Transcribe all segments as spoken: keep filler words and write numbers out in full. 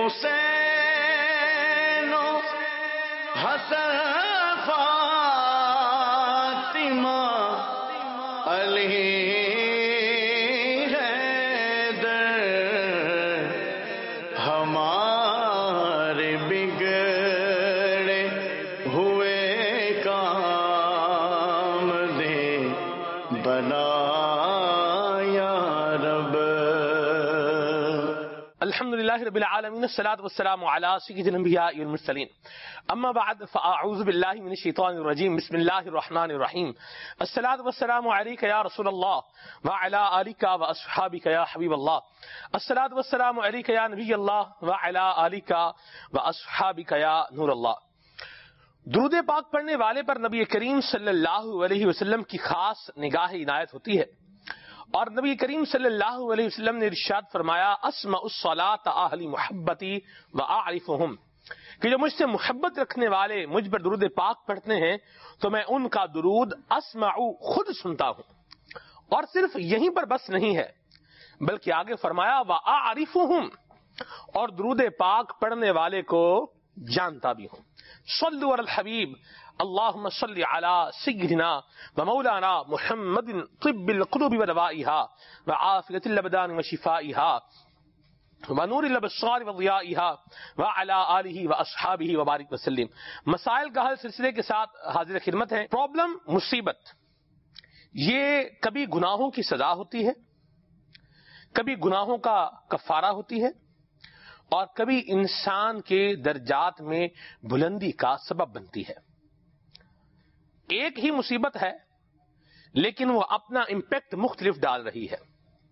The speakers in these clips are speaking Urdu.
حسین و حسن فاطمہ علی حیدر ہمارے بگڑے ہوئے کام دے بنا یا رب۔ الحمدللہ رب العالمین، الصلاۃ والسلام علی سید الانبیاء والمرسلین، اما بعد فاعوذ باللہ من الشیطان الرجیم، بسم اللہ الرحمن الرحیم۔ الصلاۃ والسلام علیک یا رسول اللہ وعلی آلک واصحابک یا حبیب اللہ۔ الصلاۃ والسلام علیک یا نبی اللہ وعلی آلک واصحابک یا نور اللہ۔ درود پاک پڑھنے والے پر نبی کریم صلی اللہ علیہ وسلم کی خاص نگاہ عنایت ہوتی ہے، اور نبی کریم صلی اللہ علیہ وسلم نے ارشاد فرمایا اسمع الصلاۃ اہل محبتی واعرفهم، کہ جو مجھ سے محبت رکھنے والے مجھ پر درود پاک پڑھتے ہیں تو میں ان کا درود اسمع خود سنتا ہوں، اور صرف یہیں پر بس نہیں ہے بلکہ آگے فرمایا واعرفهم، اور درود پاک پڑھنے والے کو جانتا بھی ہوں۔ صلوا علی الحبیب اللہم صلی علی سیدنا و مولانا محمد طب القلوب و دوائها وعافیت الابدان و شفائها ونور الابصار و ضیائها وعلی آلہ و اصحابہ وبارک وسلم۔ مسائل کا حل سلسلے کے ساتھ حاضر خدمت ہے۔ پرابلم، مصیبت، یہ کبھی گناہوں کی سزا ہوتی ہے، کبھی گناہوں کا کفارہ ہوتی ہے، اور کبھی انسان کے درجات میں بلندی کا سبب بنتی ہے۔ ایک ہی مصیبت ہے لیکن وہ اپنا امپیکٹ مختلف ڈال رہی ہے۔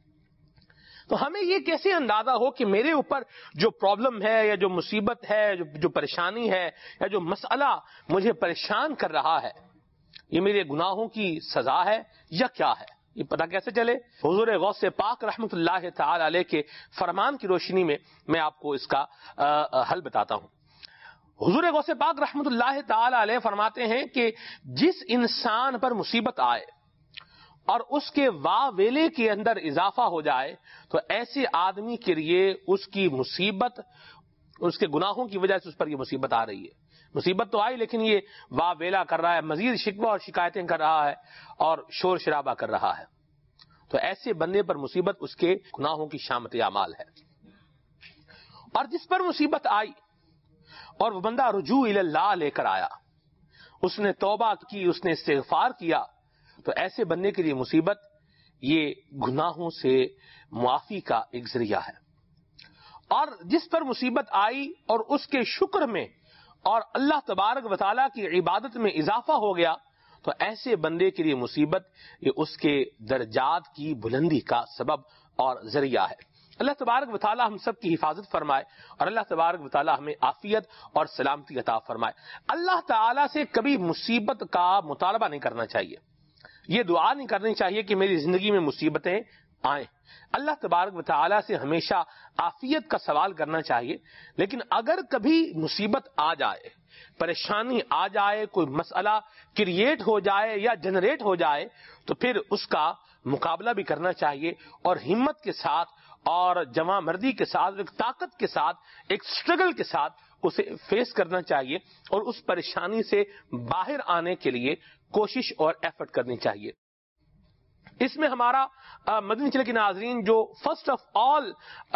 تو ہمیں یہ کیسے اندازہ ہو کہ میرے اوپر جو پرابلم ہے یا جو مصیبت ہے، جو جو پریشانی ہے یا جو مسئلہ مجھے پریشان کر رہا ہے، یہ میرے گناہوں کی سزا ہے یا کیا ہے؟ یہ پتہ کیسے چلے؟ حضور غوث پاک رحمۃ اللہ تعالی علیہ کے فرمان کی روشنی میں میں آپ کو اس کا حل بتاتا ہوں۔ حضور غوث پاک رحمۃ اللہ تعالی علیہ فرماتے ہیں کہ جس انسان پر مصیبت آئے اور اس کے واہ ویلے کے اندر اضافہ ہو جائے تو ایسے آدمی کے لیے اس کی مصیبت اس کے گناہوں کی وجہ سے اس پر یہ مصیبت آ رہی ہے۔ مصیبت تو آئی لیکن یہ واہ ویلا کر رہا ہے، مزید شکوہ اور شکایتیں کر رہا ہے اور شور شرابہ کر رہا ہے، تو ایسے بندے پر مصیبت اس کے گناہوں کی شامت اعمال ہے۔ اور جس پر مصیبت آئی اور وہ بندہ رجوع الی اللہ لے کر آیا، اس نے توبہ کی، اس نے استغفار کیا، تو ایسے بندے کے لیے مصیبت یہ گناہوں سے معافی کا ایک ذریعہ ہے۔ اور جس پر مصیبت آئی اور اس کے شکر میں اور اللہ تبارک و تعالیٰ کی عبادت میں اضافہ ہو گیا تو ایسے بندے کے لیے مصیبت یہ اس کے درجات کی بلندی کا سبب اور ذریعہ ہے۔ اللہ تبارک و تعالیٰ ہم سب کی حفاظت فرمائے اور اللہ تبارک و تعالیٰ ہمیں عافیت اور سلامتی عطا فرمائے۔ اللہ تعالیٰ سے کبھی مصیبت کا مطالبہ نہیں کرنا چاہیے، یہ دعا نہیں کرنی چاہیے کہ میری زندگی میں مصیبتیں آئیں۔ اللہ تبارک و تعالیٰ سے ہمیشہ عافیت کا سوال کرنا چاہیے، لیکن اگر کبھی مصیبت آ جائے، پریشانی آ جائے، کوئی مسئلہ کریٹ ہو جائے یا جنریٹ ہو جائے تو پھر اس کا مقابلہ بھی کرنا چاہیے اور ہمت کے ساتھ اور جمع مردی کے ساتھ، ایک طاقت کے ساتھ، ایک سٹرگل کے ساتھ اسے فیس کرنا چاہیے اور اس پریشانی سے باہر آنے کے لیے کوشش اور ایفرٹ کرنی چاہیے۔ اس میں ہمارا مدنی چینل کے ناظرین جو فرسٹ آف آل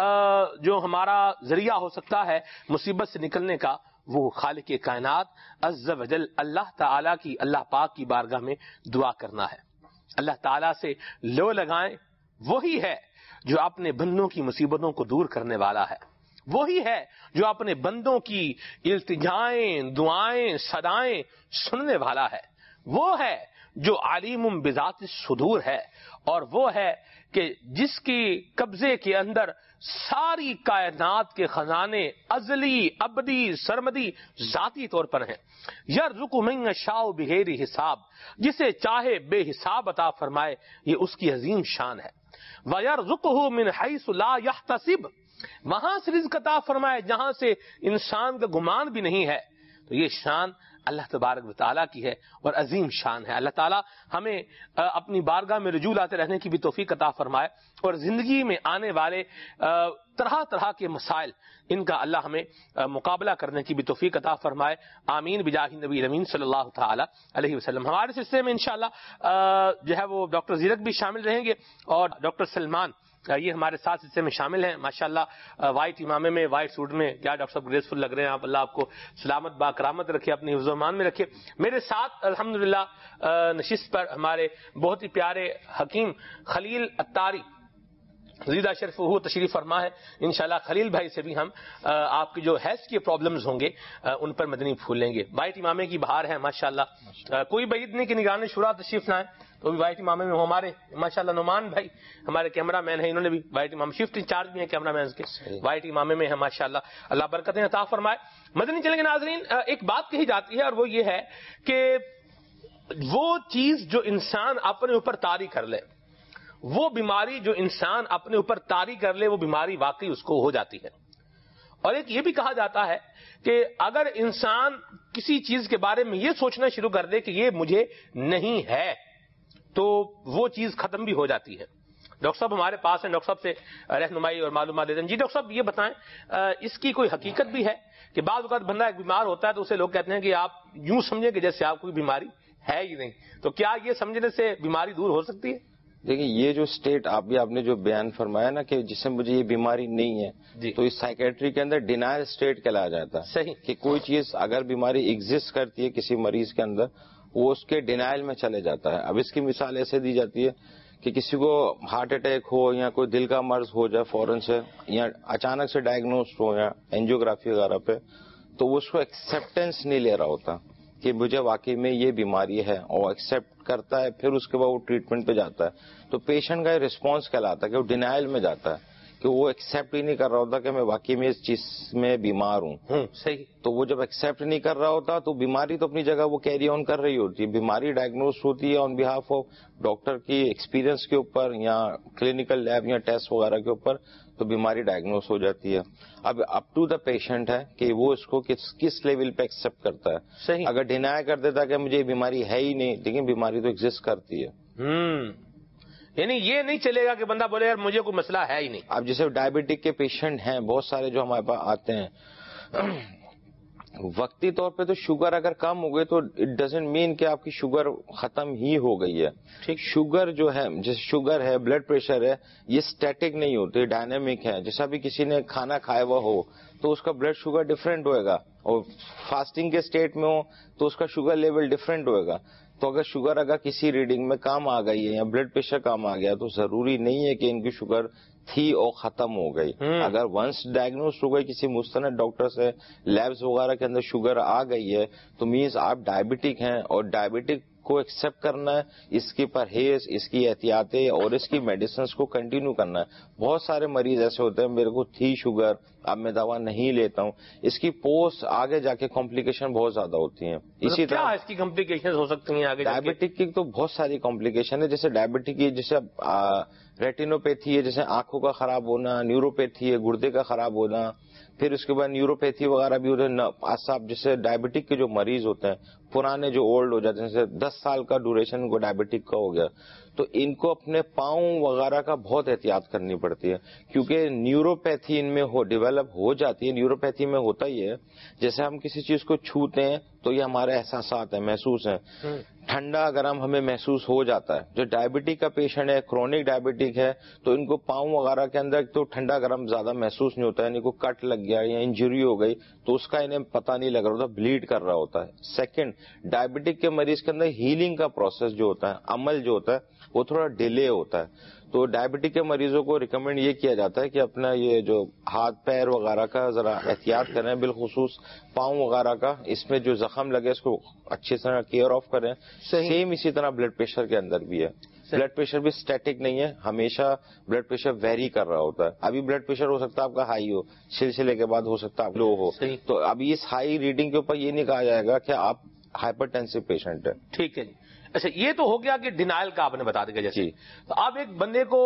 جو ہمارا ذریعہ ہو سکتا ہے مصیبت سے نکلنے کا، وہ خالق کائنات عز و جل اللہ تعالیٰ کی اللہ پاک کی بارگاہ میں دعا کرنا ہے۔ اللہ تعالیٰ سے لو لگائیں، وہی ہے جو اپنے بندوں کی مصیبتوں کو دور کرنے والا ہے، وہی ہے جو اپنے بندوں کی التجائیں، دعائیں، صدائیں سننے والا ہے، وہ ہے جو علیم بذات الصدور ہے، اور وہ ہے کہ جس کی قبضے کے اندر ساری کائنات کے خزانے ازلی، ابدی، سرمدی، ذاتی طور پر ہیں۔ یرزق من یشاء بغیر حساب، جسے چاہے بے حساب عطا فرمائے، یہ اس کی عظیم شان ہے۔ وَيَرْزُقُهُ مِنْ حَيْثُ لَا يَحْتَسِبُ، وہاں سے رزق عطا فرمائے جہاں سے انسان کا گمان بھی نہیں ہے، تو یہ شان اللہ تبارک و تعالیٰ کی ہے اور عظیم شان ہے. اللہ تعالیٰ ہمیں اپنی بارگاہ میں رجوع لاتے رہنے کی بھی توفیق عطا فرمائے اور زندگی میں آنے والے طرح طرح کے مسائل ان کا اللہ ہمیں مقابلہ کرنے کی بھی توفیق عطا فرمائے. آمین بجاہ نبی امین صلی اللہ تعالی علیہ وسلم. ہمارے سلسلے میں انشاءاللہ جو ہے وہ ڈاکٹر زیرک بھی شامل رہیں گے اور ڈاکٹر سلمان یہ ہمارے ساتھ سلسلے میں شامل ہیں. ماشاءاللہ وائٹ امامے میں وائٹ سوٹ میں کیا ڈاکٹر صاحب گریسفل لگ رہے ہیں آپ. اللہ آپ کو سلامت با کرامت رکھے, اپنی حفظ و امان میں رکھے. میرے ساتھ الحمدللہ نشست پر ہمارے بہت ہی پیارے حکیم خلیل اتاری زیدہ شرف وہ تشریف فرما ہے. انشاءاللہ خلیل بھائی سے بھی ہم آپ کی جو ہیلتھ کے پرابلمز ہوں گے ان پر مدنی پھول لیں گے. وائٹ امامے کی بہار ہے ماشاءاللہ, کوئی بعید نہیں کہ نگران شورا تشریف نہ آئے تو بھی وائٹ امامے میں ہمارے ماشاءاللہ نعمان بھائی ہمارے کیمرہ مین ہیں, انہوں نے بھی وائٹ امام شفٹ انچارج بھی ہیں کیمرہ مین کے, وائٹ امامے میں ہے ماشاءاللہ. اللہ برکتیں عطا فرمائے. مدنی چلیں گے ناظرین, ایک بات کہی جاتی ہے اور وہ یہ ہے کہ وہ چیز جو انسان اپنے اوپر طاری کر لے, وہ بیماری جو انسان اپنے اوپر طاری کر لے, وہ بیماری واقعی اس کو ہو جاتی ہے. اور ایک یہ بھی کہا جاتا ہے کہ اگر انسان کسی چیز کے بارے میں یہ سوچنا شروع کر دے کہ یہ مجھے نہیں ہے تو وہ چیز ختم بھی ہو جاتی ہے. ڈاکٹر صاحب ہمارے پاس ہیں, ڈاکٹر صاحب سے رہنمائی اور معلومات دیتے ہیں. جی ڈاکٹر صاحب یہ بتائیں, اس کی کوئی حقیقت بھی ہے کہ بعض اوقات بندہ ایک بیمار ہوتا ہے تو اسے لوگ کہتے ہیں کہ آپ یوں سمجھیں کہ جیسے آپ کو بیماری ہے ہی نہیں, تو کیا یہ سمجھنے سے بیماری دور ہو سکتی ہے؟ دیکھیں یہ جو اسٹیٹ آپ بھی آپ نے جو بیان فرمایا نا کہ جس سے مجھے یہ بیماری نہیں ہے جی. تو اس سائیکیٹری کے اندر ڈینائل اسٹیٹ کہلایا جاتا ہے. صحیح کہ کوئی چیز اگر بیماری ایگزسٹ کرتی ہے کسی مریض کے اندر وہ اس کے ڈینائل میں چلے جاتا ہے. اب اس کی مثال ایسے دی جاتی ہے کہ کسی کو ہارٹ اٹیک ہو یا کوئی دل کا مرض ہو جائے فوراً سے یا اچانک سے ڈائگنوسڈ ہو یا اینجیوگرافی وغیرہ پہ, تو وہ اس کو ایکسیپٹینس نہیں لے رہا ہوتا کہ مجھے واقعی میں یہ بیماری ہے, اور ایکسیپٹ کرتا ہے پھر اس کے بعد وہ ٹریٹمنٹ پہ جاتا ہے. تو پیشنٹ کا یہ رسپانس کہلاتا ہے کہ وہ ڈینائل میں جاتا ہے کہ وہ ایکسیپٹ ہی نہیں کر رہا ہوتا کہ میں واقعی میں اس چیز میں بیمار ہوں. صحیح. تو وہ جب ایکسیپٹ نہیں کر رہا ہوتا تو بیماری تو اپنی جگہ وہ کیری آن کر رہی ہوتی ہے. بیماری ڈائگنوز ہوتی ہے آن بہاف آف ڈاکٹر کی ایکسپیرئنس کے اوپر یا کلینکل لیب یا ٹیسٹ وغیرہ کے اوپر, تو بیماری ڈائگنوز ہو جاتی ہے. اب اپ ٹو دا پیشنٹ ہے کہ وہ اس کو کس کس لیول پہ ایکسپٹ کرتا ہے. صحیح. اگر ڈینائی کر دیتا کہ مجھے بیماری ہے ہی نہیں, لیکن بیماری تو ایگزسٹ کرتی ہے. ہوں یعنی یہ نہیں چلے گا کہ بندہ بولے یار مجھے کوئی مسئلہ ہے ہی نہیں. اب جیسے ڈائبٹک کے پیشنٹ ہیں بہت سارے جو ہمارے پاس آتے ہیں, وقتی طور پہ تو شوگر اگر کم ہو گئی تو اٹ ڈزنٹ مین کہ آپ کی شوگر ختم ہی ہو گئی ہے. ٹھیک, شوگر جو ہے جیسے شوگر ہے بلڈ پریشر ہے یہ اسٹیٹک نہیں ہوتے, ڈائنامک ہے. جیسا بھی کسی نے کھانا کھایا ہوا ہو تو اس کا بلڈ شوگر ڈفرینٹ ہوئے گا, اور فاسٹنگ کے اسٹیٹ میں ہو تو اس کا شوگر لیول ڈفرینٹ ہوئے گا. تو اگر شوگر اگر کسی ریڈنگ میں کام آ گئی ہے یا بلڈ پریشر کام آ گیا تو ضروری نہیں ہے کہ ان کی شوگر تھی اور ختم ہو گئی. اگر ونس ڈائگنوز ہو گئی کسی مستند ڈاکٹر سے, لیبز وغیرہ کے اندر شوگر آ گئی ہے, تو مینز آپ ڈائبٹک ہیں, اور ڈائبٹک کو ایکسپٹ کرنا ہے, اس کی پرہیز, اس کی احتیاطیں اور اس کی میڈیسنز کو کنٹینیو کرنا ہے. بہت سارے مریض ایسے ہوتے ہیں میرے کو تھی شوگر اب میں دوا نہیں لیتا ہوں, اس کی پوسٹ آگے جا کے کمپلیکیشن بہت زیادہ ہوتی ہیں. اسی طرح اس کی کمپلیکیشن ہو سکتی ہیں آگے. ڈائبٹک کی تو بہت ساری کمپلیکیشن ہے, جیسے ڈائبٹک کی جیسے ریٹینوپیتھی ہے, جیسے آنکھوں کا خراب ہونا, نیوروپیتھی ہے گردے کا خراب ہونا, پھر اس کے بعد نیوروپیتھی وغیرہ بھی ہوتے ہیں. اعصاب جیسے ڈائبٹک کے جو مریض ہوتے ہیں پرانے جو اولڈ ہو جاتے ہیں, جیسے دس سال کا ڈیوریشن ان کو ڈائبٹک کا ہو گیا, تو ان کو اپنے پاؤں وغیرہ کا بہت احتیاط کرنی پڑتی ہے, کیونکہ نیوروپیتھی ان میں ہو ڈیولپ ہو جاتی ہے. نیوروپیتھی میں ہوتا ہی ہے جیسے ہم کسی چیز کو چھوتے ہیں تو یہ ہمارے احساسات ہیں, محسوس ہیں. ٹھنڈا گرم ہمیں محسوس ہو جاتا ہے. جو ڈائبٹک کا پیشنٹ ہے, کرونک ڈائبٹک ہے, تو ان کو پاؤں وغیرہ کے اندر تو ٹھنڈا گرم زیادہ محسوس نہیں ہوتا ہے. ان کو کٹ لگ گیا یا انجری ہو گئی تو اس کا انہیں پتہ نہیں لگ رہا ہوتا, بلیڈ کر رہا ہوتا ہے. سیکنڈ, ڈائبٹک کے مریض کے اندر ہیلنگ کا پروسیس جو ہوتا ہے, عمل جو ہوتا ہے وہ تھوڑا ڈیلے ہوتا ہے. تو ڈائبٹک کے مریضوں کو ریکمینڈ یہ کیا جاتا ہے کہ اپنا یہ جو ہاتھ پیر وغیرہ کا ذرا احتیاط کریں, بالخصوص پاؤں وغیرہ کا, اس میں جو زخم لگے اس کو اچھی طرح کیئر آف کریں. سیم اسی طرح بلڈ پریشر کے اندر بھی ہے. بلڈ پریشر بھی اسٹیٹک نہیں ہے, ہمیشہ بلڈ پریشر ویری کر رہا ہوتا ہے. ابھی بلڈ پریشر ہو سکتا ہے آپ کا ہائی ہو, سلسلے کے بعد ہو سکتا ہے لو ہو. تو ابھی اس ہائی ریڈنگ کے اوپر یہ نہیں کہا جائے گا کہ آپ ہائپر ٹینسو پیشنٹ ہے. ٹھیک ہے جی. اچھا یہ تو ہو گیا کہ ڈینائل کا آپ نے بتا دیا جیسے. تو آپ ایک بندے کو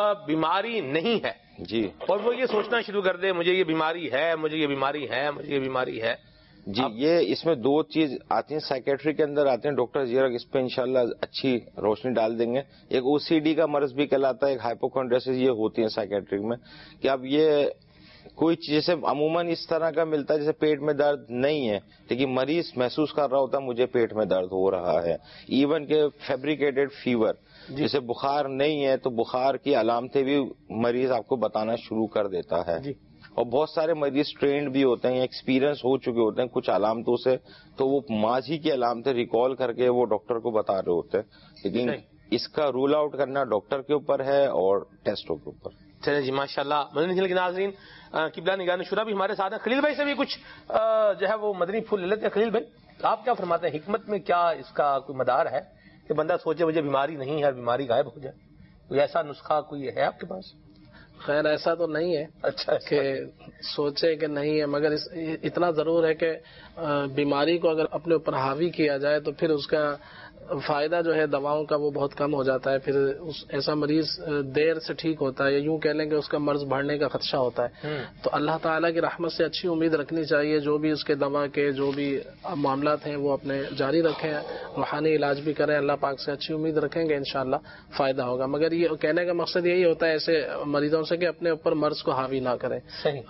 بیماری نہیں ہے جی, اور وہ یہ سوچنا شروع کر دے مجھے یہ بیماری ہے, مجھے یہ بیماری ہے, مجھے یہ بیماری ہے, جی یہ اس میں دو چیز آتی ہیں سائیکیٹری کے اندر آتے ہیں، ڈاکٹر زیرک اس پہ انشاءاللہ اچھی روشنی ڈال دیں گے. ایک او سی ڈی کا مرض بھی کہلاتا ہے، ایک ہائپوکونڈریسس، یہ ہوتی ہے سائیکیٹرک میں کہ اب یہ کوئی چیز جیسے عموماً اس طرح کا ملتا ہے جیسے پیٹ میں درد نہیں ہے لیکن مریض محسوس کر رہا ہوتا ہے مجھے پیٹ میں درد ہو رہا ہے. ایون کہ فیبریکیٹڈ فیور جیسے بخار نہیں ہے تو بخار کی علامتیں بھی مریض آپ کو بتانا شروع کر دیتا ہے. اور بہت سارے مریض ٹرینڈ بھی ہوتے ہیں، ایکسپیرئنس ہو چکے ہوتے ہیں کچھ علامتوں سے، تو وہ ماضی کی علامتیں ریکال کر کے وہ ڈاکٹر کو بتا رہے ہوتے ہیں. لیکن اس کا رول آؤٹ کرنا ڈاکٹر کے اوپر ہے اور ٹیسٹوں کے اوپر. چلے جی ماشاء اللہ. مدنی چینل کے ناظرین، قبلہ نگران شورا بھی ہمارے ساتھ ہیں. خلیل بھائی سے بھی کچھ جو ہے وہ مدنی پھول لے لیتے ہیں. خلیل بھائی آپ کیا فرماتے ہیں، حکمت میں کیا اس کا کوئی مدار ہے کہ بندہ سوچے مجھے بیماری نہیں ہے، بیماری غائب ہو جائے؟ کوئی ایسا نسخہ کوئی ہے آپ کے پاس؟ خیر ایسا تو نہیں ہے اچھا کہ سوچے کہ نہیں ہے، مگر اتنا ضرور ہے کہ بیماری کو اگر اپنے اوپر حاوی کیا جائے تو پھر اس کا فائدہ جو ہے دواؤں کا وہ بہت کم ہو جاتا ہے. پھر اس ایسا مریض دیر سے ٹھیک ہوتا ہے، یا یوں کہہ لیں کہ اس کا مرض بڑھنے کا خدشہ ہوتا ہے. تو اللہ تعالیٰ کی رحمت سے اچھی امید رکھنی چاہیے. جو بھی اس کے دوا کے جو بھی معاملات ہیں وہ اپنے جاری رکھیں، روحانی علاج بھی کریں، اللہ پاک سے اچھی امید رکھیں گے انشاءاللہ فائدہ ہوگا. مگر یہ کہنے کا مقصد یہی ہوتا ہے ایسے مریضوں سے کہ اپنے اوپر مرض کو حاوی نہ کریں.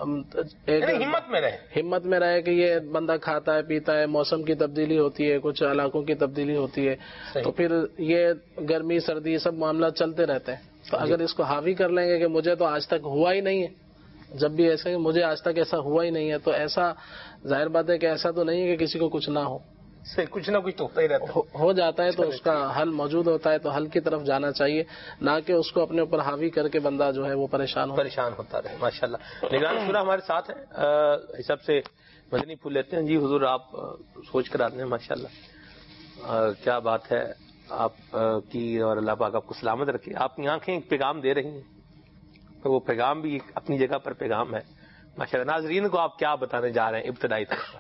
ہمت میں رہے ہمت میں رہے کہ یہ بندہ کھاتا ہے پیتا ہے، موسم کی تبدیلی ہوتی ہے، کچھ علاقوں کی تبدیلی ہوتی ہے، تو پھر یہ گرمی سردی سب معاملات چلتے رہتے ہیں. تو اگر اس کو حاوی کر لیں گے کہ مجھے تو آج تک ہوا ہی نہیں ہے، جب بھی ایسا کہ مجھے آج تک ایسا ہوا ہی نہیں ہے، تو ایسا ظاہر بات ہے کہ ایسا تو نہیں ہے کہ کسی کو کچھ نہ ہو، کچھ نہ کچھ تو ہوتا ہی رہتا ہے. ہو جاتا ہے تو اس کا حل موجود ہوتا ہے. تو حل کی طرف جانا چاہیے، نہ کہ اس کو اپنے اوپر حاوی کر کے بندہ جو ہے وہ پریشان ہو پریشان ہوتا رہے. ماشاء اللہ. نگران شورا ہمارے ساتھ ہیں، حساب سے مدنی پھول لیتے ہیں. جی حضور آپ سوچ کر آتے ہیں ماشاء اللہ. کیا بات ہے آپ کی، اور اللہ پاک آپ کو سلامت رکھے. آپ کی آنکھیں ایک پیغام دے رہی ہیں، تو وہ پیغام بھی اپنی جگہ پر پیغام ہے ماشاء اللہ. ناظرین کو آپ کیا بتانے جا رہے ہیں ابتدائی طور پر؟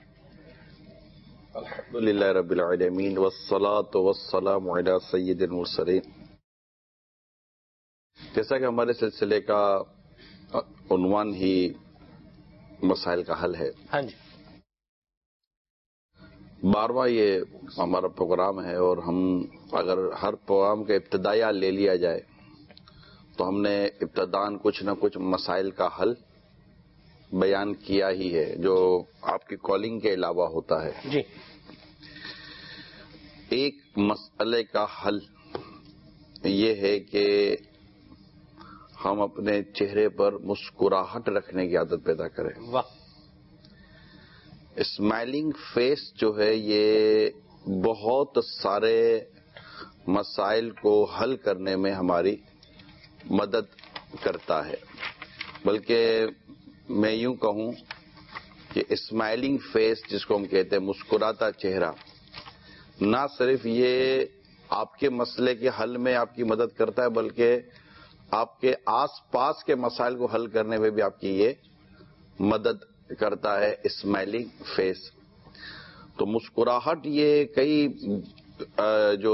الحمدللہ رب العالمین والصلاة والسلام علی سید المرسلین. جیسا کہ ہمارے سلسلے کا عنوان ہی مسائل کا حل ہے، ہاں جی، بارہواں یہ ہمارا پروگرام ہے، اور ہم اگر ہر پروگرام کا ابتدائی لے لیا جائے تو ہم نے ابتدان کچھ نہ کچھ مسائل کا حل بیان کیا ہی ہے، جو آپ کی کالنگ کے علاوہ ہوتا ہے. جی. ایک مسئلے کا حل یہ ہے کہ ہم اپنے چہرے پر مسکراہٹ رکھنے کی عادت پیدا کریں. واہ. اسمائلنگ فیس جو ہے یہ بہت سارے مسائل کو حل کرنے میں ہماری مدد کرتا ہے. بلکہ میں یوں کہوں کہ اسمائلنگ فیس جس کو ہم کہتے ہیں مسکراتا چہرہ، نہ صرف یہ آپ کے مسئلے کے حل میں آپ کی مدد کرتا ہے بلکہ آپ کے آس پاس کے مسائل کو حل کرنے میں بھی آپ کی یہ مدد کرتا ہے اسمائلنگ فیس. تو مسکراہٹ یہ کئی جو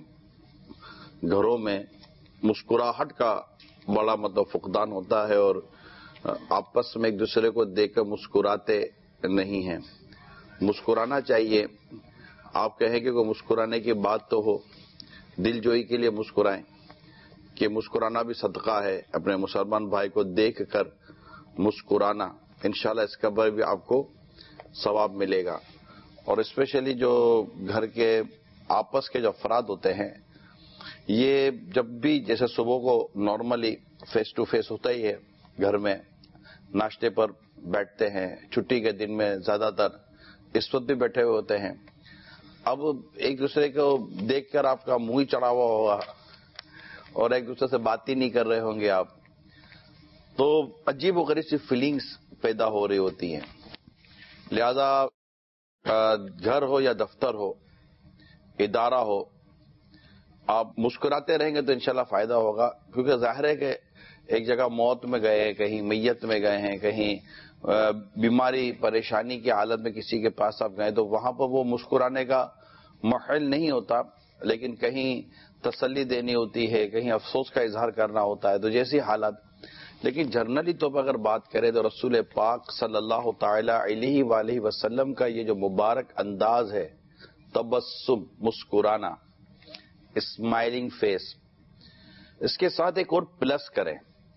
گھروں میں مسکراہٹ کا بڑا مطلب فقدان ہوتا ہے، اور آپس میں ایک دوسرے کو دیکھ کر مسکراتے نہیں ہیں. مسکرانا چاہیے. آپ کہیں کہ کوئی مسکرانے کی بات تو ہو، دل جوئی کے لیے مسکرائیں، کہ مسکرانا بھی صدقہ ہے. اپنے مسلمان بھائی کو دیکھ کر مسکرانا، انشاءاللہ اس کا بھی آپ کو ثواب ملے گا. اور اسپیشلی جو گھر کے آپس کے جو افراد ہوتے ہیں، یہ جب بھی جیسے صبح کو نارملی فیس ٹو فیس ہوتا ہی ہے، گھر میں ناشتے پر بیٹھتے ہیں، چھٹی کے دن میں زیادہ تر اس وقت بھی بیٹھے ہوئے ہوتے ہیں. اب ایک دوسرے کو دیکھ کر آپ کا منہ ہی چڑھا ہوا ہوگا اور ایک دوسرے سے بات ہی نہیں کر رہے ہوں گے آپ، تو عجیب و غریب سی فیلنگز پیدا ہو رہی ہوتی ہیں. لہذا گھر ہو یا دفتر ہو، ادارہ ہو، آپ مسکراتے رہیں گے تو انشاءاللہ فائدہ ہوگا. کیونکہ ظاہر ہے کہ ایک جگہ موت میں گئے، کہیں میت میں گئے ہیں، کہیں بیماری پریشانی کی حالت میں کسی کے پاس آپ گئے، تو وہاں پر وہ مسکرانے کا محل نہیں ہوتا، لیکن کہیں تسلی دینی ہوتی ہے، کہیں افسوس کا اظہار کرنا ہوتا ہے. تو جیسی حالت لیکن جنرلی طور پر اگر بات کریں تو رسول پاک صلی اللہ تعالی علیہ وآلہ وسلم کا یہ جو مبارک انداز ہے، تبسم، مسکرانا، اسمائلنگ فیس، اس کے ساتھ ایک اور پلس کریں،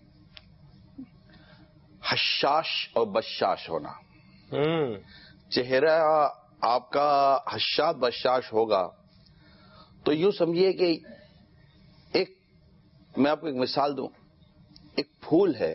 حشاش اور بشاش ہونا. چہرہ آپ کا حشاش بشاش ہوگا تو یوں سمجھیے کہ ایک، میں آپ کو ایک مثال دوں، ایک پھول ہے،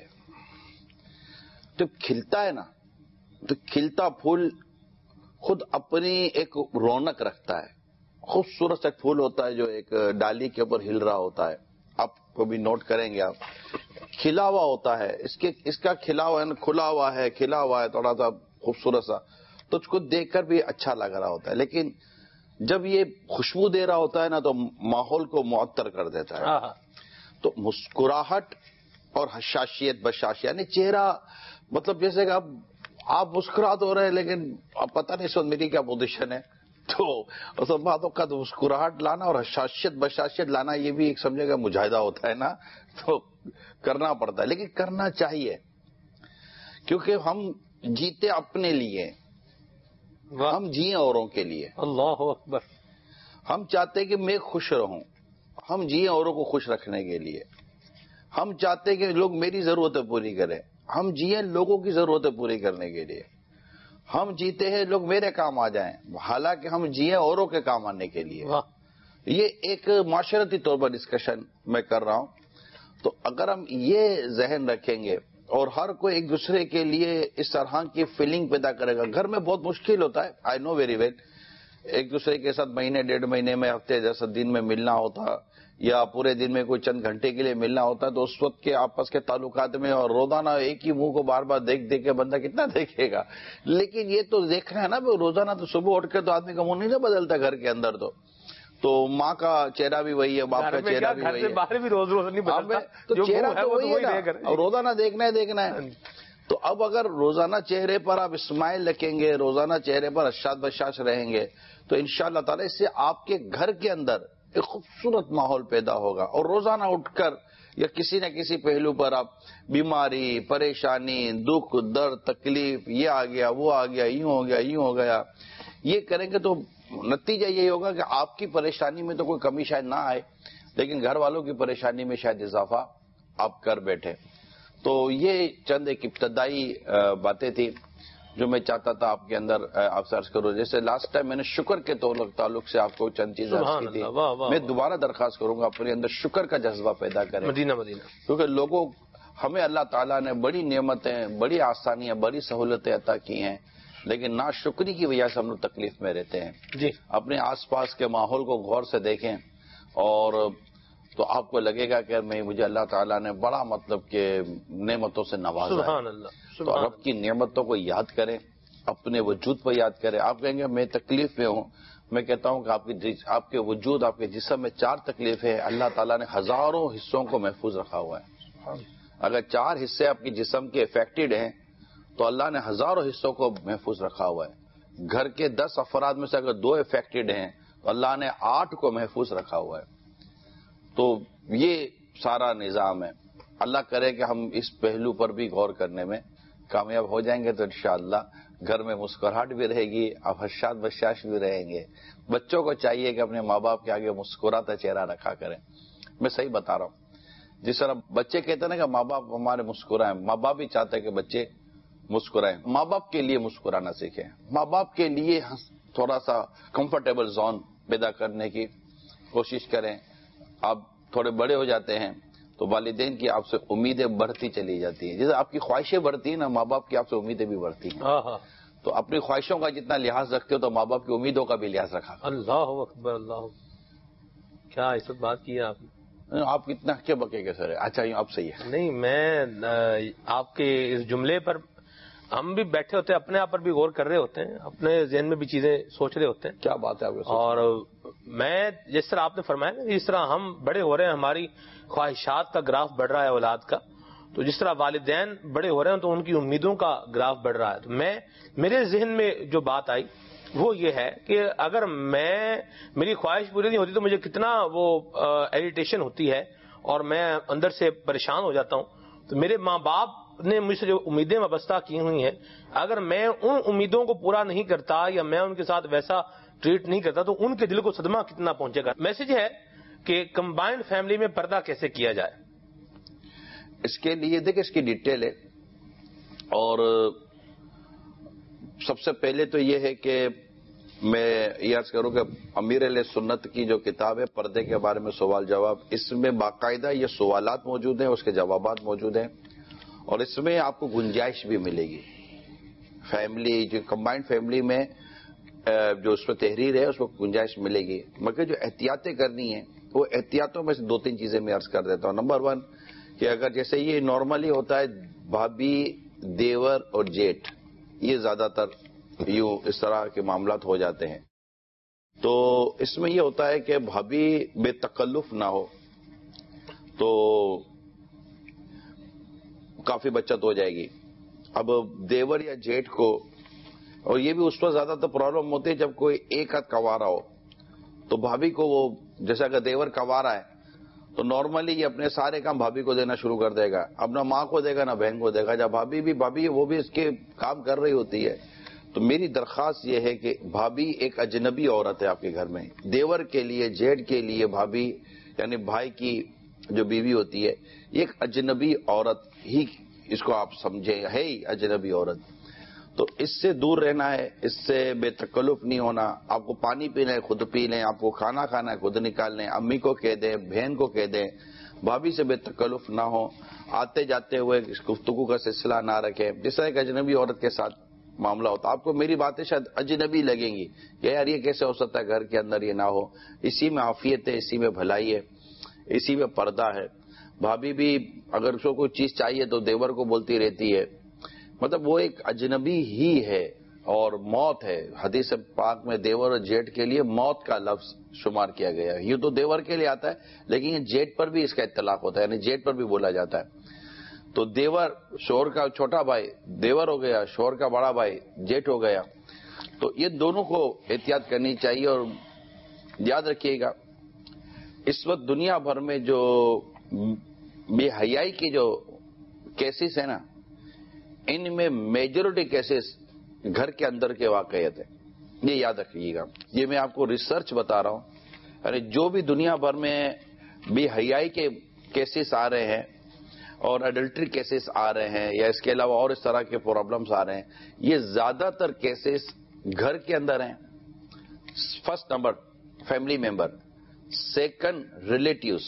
جب کھلتا ہے نا تو کھلتا پھول خود اپنی ایک رونق رکھتا ہے. خوبصورت سا پھول ہوتا ہے جو ایک ڈالی کے اوپر ہل رہا ہوتا ہے. آپ کو بھی نوٹ کریں گے، آپ کھلا ہوا ہوتا ہے، اس کے اس کا کھلا ہوا ہے، کھلا ہوا ہے کھلا ہوا ہے تھوڑا سا خوبصورت سا، تو اس کو دیکھ کر بھی اچھا لگ رہا ہوتا ہے. لیکن جب یہ خوشبو دے رہا ہوتا ہے نا تو ماحول کو معطر کر دیتا ہے. تو مسکراہٹ اور حشاشیت بشاش، یعنی چہرہ، مطلب جیسے کہ اب آپ مسکرا تو رہے ہیں لیکن اب پتہ نہیں سو میری کیا پوزیشن ہے. تو اس باتوں کا تو مسکراہٹ لانا اور حشاشیت بشاشیت لانا یہ بھی ایک سمجھے گا مجاہدہ ہوتا ہے نا، تو کرنا پڑتا ہے. لیکن کرنا چاہیے کیونکہ ہم جیتے اپنے لیے، ہم جیے اوروں کے لیے. اللہ اکبر. ہم چاہتے کہ میں خوش رہوں، ہم جیے اوروں کو خوش رکھنے کے لیے. ہم چاہتے کہ لوگ میری ضرورتیں پوری کریں، ہم جیے لوگوں کی ضرورتیں پوری کرنے کے لیے. ہم جیتے ہیں لوگ میرے کام آ جائیں، حالانکہ ہم جیے اوروں کے کام آنے کے لیے. یہ ایک معاشرتی طور پر ڈسکشن میں کر رہا ہوں. تو اگر ہم یہ ذہن رکھیں گے اور ہر کوئی ایک دوسرے کے لیے اس طرح کی فیلنگ پیدا کرے گا. گھر میں بہت مشکل ہوتا ہے، آئی نو ویری ویل، ایک دوسرے کے ساتھ مہینے ڈیڑھ مہینے میں ہفتے جیسا دن میں ملنا ہوتا یا پورے دن میں کوئی چند گھنٹے کے لیے ملنا ہوتا ہے، تو اس وقت کے آپس کے تعلقات میں اور روزانہ ایک ہی منہ کو بار بار دیکھ دیکھ کے بندہ کتنا دیکھے گا. لیکن یہ تو دیکھنا ہے نا روزانہ، تو صبح اٹھ کے تو آدمی کا منہ نہیں بدلتا گھر کے اندر. تو تو ماں کا چہرہ بھی وہی ہے، باپ کا چہرہ بھی وہی ہے، باہر بھی روز روز نہیں بدلتا، تو چہرہ تو وہی ہے نا، روزانہ دیکھنا ہے دیکھنا ہے. تو اب اگر روزانہ چہرے پر آپ اسمائل رکھیں گے، روزانہ چہرے پر حشاش بشاش رہیں گے، تو انشاءاللہ تعالی اس سے آپ کے گھر کے اندر ایک خوبصورت ماحول پیدا ہوگا. اور روزانہ اٹھ کر یا کسی نہ کسی پہلو پر آپ بیماری، پریشانی، دکھ، درد، تکلیف، یہ آ گیا وہ آ گیا، یوں ہو گیا یوں ہو گیا، یہ کریں گے تو نتیجہ یہی ہوگا کہ آپ کی پریشانی میں تو کوئی کمی شاید نہ آئے، لیکن گھر والوں کی پریشانی میں شاید اضافہ آپ کر بیٹھے. تو یہ چند ایک ابتدائی باتیں تھیں جو میں چاہتا تھا آپ کے اندر آپ سے عرض کروں. جیسے لاسٹ ٹائم میں نے شکر کے تعلق سے آپ کو چند چیزیں عرض کی تھی، میں دوبارہ درخواست کروں گا اپنے اندر شکر کا جذبہ پیدا کریں. مدینہ مدینہ کیونکہ لوگوں ہمیں اللہ تعالیٰ نے بڑی نعمتیں، بڑی آسانیاں، بڑی سہولتیں عطا کی ہیں، لیکن ناشکری کی وجہ سے ہم لوگ تکلیف میں رہتے ہیں. جی اپنے آس پاس کے ماحول کو غور سے دیکھیں اور تو آپ کو لگے گا کہ میں مجھے اللہ تعالیٰ نے بڑا مطلب کہ نعمتوں سے نوازا ہے. سبحان اللہ. تو رب کی نعمتوں کو یاد کریں، اپنے وجود پر یاد کریں. آپ کہیں گے میں تکلیف میں ہوں، میں کہتا ہوں کہ آپ کی آپ کے وجود، آپ کے جسم میں چار تکلیفیں اللہ تعالیٰ نے ہزاروں حصوں کو محفوظ رکھا ہوا ہے. اگر چار حصے آپ کے جسم کے افیکٹڈ ہیں تو اللہ نے ہزاروں حصوں کو محفوظ رکھا ہوا ہے. گھر کے دس افراد میں سے اگر دو افیکٹڈ ہیں تو اللہ نے آٹھ کو محفوظ رکھا ہوا ہے. تو یہ سارا نظام ہے. اللہ کرے کہ ہم اس پہلو پر بھی غور کرنے میں کامیاب ہو جائیں گے تو انشاءاللہ گھر میں مسکراہٹ بھی رہے گی، آپ حشاش بشاش بھی رہیں گے. بچوں کو چاہیے کہ اپنے ماں باپ کے آگے مسکراتا چہرہ رکھا کریں. میں صحیح بتا رہا ہوں. جس طرح بچے کہتے ہیں نا کہ ماں باپ ہمارے مسکرائیں، ماں باپ بھی چاہتے ہیں کہ بچے مسکرائیں. ماں باپ کے لیے مسکرانا سیکھیں. ماں باپ کے لیے تھوڑا سا کمفرٹیبل زون پیدا کرنے کی کوشش کریں. آپ تھوڑے بڑے ہو جاتے ہیں تو والدین کی آپ سے امیدیں بڑھتی چلی جاتی ہیں. جیسے آپ کی خواہشیں بڑھتی ہیں نا، ماں باپ کی آپ سے امیدیں بھی بڑھتی ہیں. تو اپنی خواہشوں کا جتنا لحاظ رکھتے ہو تو ماں باپ کی امیدوں کا بھی لحاظ رکھا. اللہ اکبر. اللہ کیا اس وقت بات کی ہے آپ نے؟ آپ کتنا کے بکے کے سر ہے. اچھا آپ صحیح ہے. نہیں، میں آپ کے اس جملے پر ہم بھی بیٹھے ہوتے ہیں، اپنے آپ پر بھی غور کر رہے ہوتے ہیں، اپنے ذہن میں بھی چیزیں سوچ رہے ہوتے ہیں. کیا بات ہے آپ کو. اور میں جس طرح آپ نے فرمایا نا، جس طرح ہم بڑے ہو رہے ہیں، ہماری خواہشات کا گراف بڑھ رہا ہے اولاد کا، تو جس طرح والدین بڑے ہو رہے ہیں تو ان کی امیدوں کا گراف بڑھ رہا ہے. تو میں میرے ذہن میں جو بات آئی وہ یہ ہے کہ اگر میں میری خواہش پوری نہیں ہوتی تو مجھے کتنا وہ ایریٹیشن ہوتی ہے اور میں اندر سے پریشان ہو جاتا ہوں. تو میرے ماں باپ نے مجھ سے جو امیدیں وابستہ کی ہوئی ہیں، اگر میں ان امیدوں کو پورا نہیں کرتا یا میں ان کے ساتھ ویسا ٹریٹ نہیں کرتا تو ان کے دل کو صدمہ کتنا پہنچے گا. میسج ہے کہ کمبائنڈ فیملی میں پردہ کیسے کیا جائے. اس کے لیے دیکھیں اس کی ڈیٹیل ہے، اور سب سے پہلے تو یہ ہے کہ میں یہ عرض کروں کہ امیر علیہ سنت کی جو کتاب ہے پردے کے بارے میں سوال جواب، اس میں باقاعدہ یہ سوالات موجود ہیں، اس کے جوابات موجود ہیں، اور اس میں آپ کو گنجائش بھی ملے گی. فیملی جو کمبائنڈ فیملی میں جو اس میں تحریر ہے اس میں گنجائش ملے گی، مگر جو احتیاطیں کرنی ہیں وہ احتیاطوں میں سے دو تین چیزیں میں عرض کر دیتا ہوں. نمبر ون کہ اگر جیسے یہ نارملی ہوتا ہے بھابھی، دیور اور جیٹھ، یہ زیادہ تر یوں اس طرح کے معاملات ہو جاتے ہیں، تو اس میں یہ ہوتا ہے کہ بھابھی بے تکلف نہ ہو تو کافی بچت ہو جائے گی. اب دیور یا جیٹھ کو، اور یہ بھی اس پر زیادہ تر پرابلم ہوتی ہے جب کوئی ایک ہاتھ کوارا ہو، تو بھابھی کو وہ جیسے اگر دیور کوارا ہے تو نارملی یہ اپنے سارے کام بھابھی کو دینا شروع کر دے گا، اب نہ ماں کو دے گا نہ بہن کو دے گا. جب بھابھی بھی بھابھی وہ بھی اس کے کام کر رہی ہوتی ہے، تو میری درخواست یہ ہے کہ بھابھی ایک اجنبی عورت ہے آپ کے گھر میں. دیور کے لیے، جیٹھ کے لیے بھابھی یعنی بھائی کی جو بیوی ہوتی ہے یہ ایک اجنبی عورت ہی اس کو آپ سمجھیں، ہے ہی اجنبی عورت. تو اس سے دور رہنا ہے، اس سے بے تکلف نہیں ہونا. آپ کو پانی پینا ہے خود پی لیں، آپ کو کھانا کھانا ہے خود نکال لیں، امی کو کہہ دیں، بہن کو کہہ دیں. بھابھی سے بے تکلف نہ ہو، آتے جاتے ہوئے گفتگو کا سلسلہ نہ رکھیں جس طرح ایک اجنبی عورت کے ساتھ معاملہ ہوتا. آپ کو میری باتیں شاید اجنبی لگیں گی کہ یار یہ کیسے ہو سکتا ہے، گھر کے اندر یہ نہ ہو. اسی میں عافیت ہے، اسی میں بھلائی ہے، اسی میں پردہ ہے. بھابھی بھی اگر اس کو کوئی چیز چاہیے تو دیور کو بولتی رہتی ہے، مطلب وہ ایک اجنبی ہی ہے. اور موت ہے، حدیث پاک میں دیور اور جیٹھ کے لیے موت کا لفظ شمار کیا گیا ہے. یہ تو دیور کے لیے آتا ہے لیکن یہ جیٹھ پر بھی اس کا اطلاق ہوتا ہے، یعنی جیٹھ پر بھی بولا جاتا ہے. تو دیور شوہر کا چھوٹا بھائی دیور ہو گیا، شوہر کا بڑا بھائی جیٹھ ہو گیا. تو یہ دونوں کو احتیاط کرنی چاہیے. اور یاد رکھیے گا اس وقت دنیا بھر میں جو بے حیائی کی جو کیسز ہیں نا، ان میں میجورٹی کیسز گھر کے اندر کے واقعات ہیں. یہ یاد رکھیے گا. یہ میں آپ کو ریسرچ بتا رہا ہوں. یعنی جو بھی دنیا بھر میں بے حیائی کے کیسز آ رہے ہیں اور اڈلٹری کیسز آ رہے ہیں یا اس کے علاوہ اور اس طرح کے پرابلمز آ رہے ہیں، یہ زیادہ تر کیسز گھر کے اندر ہیں. First number family member, second relatives,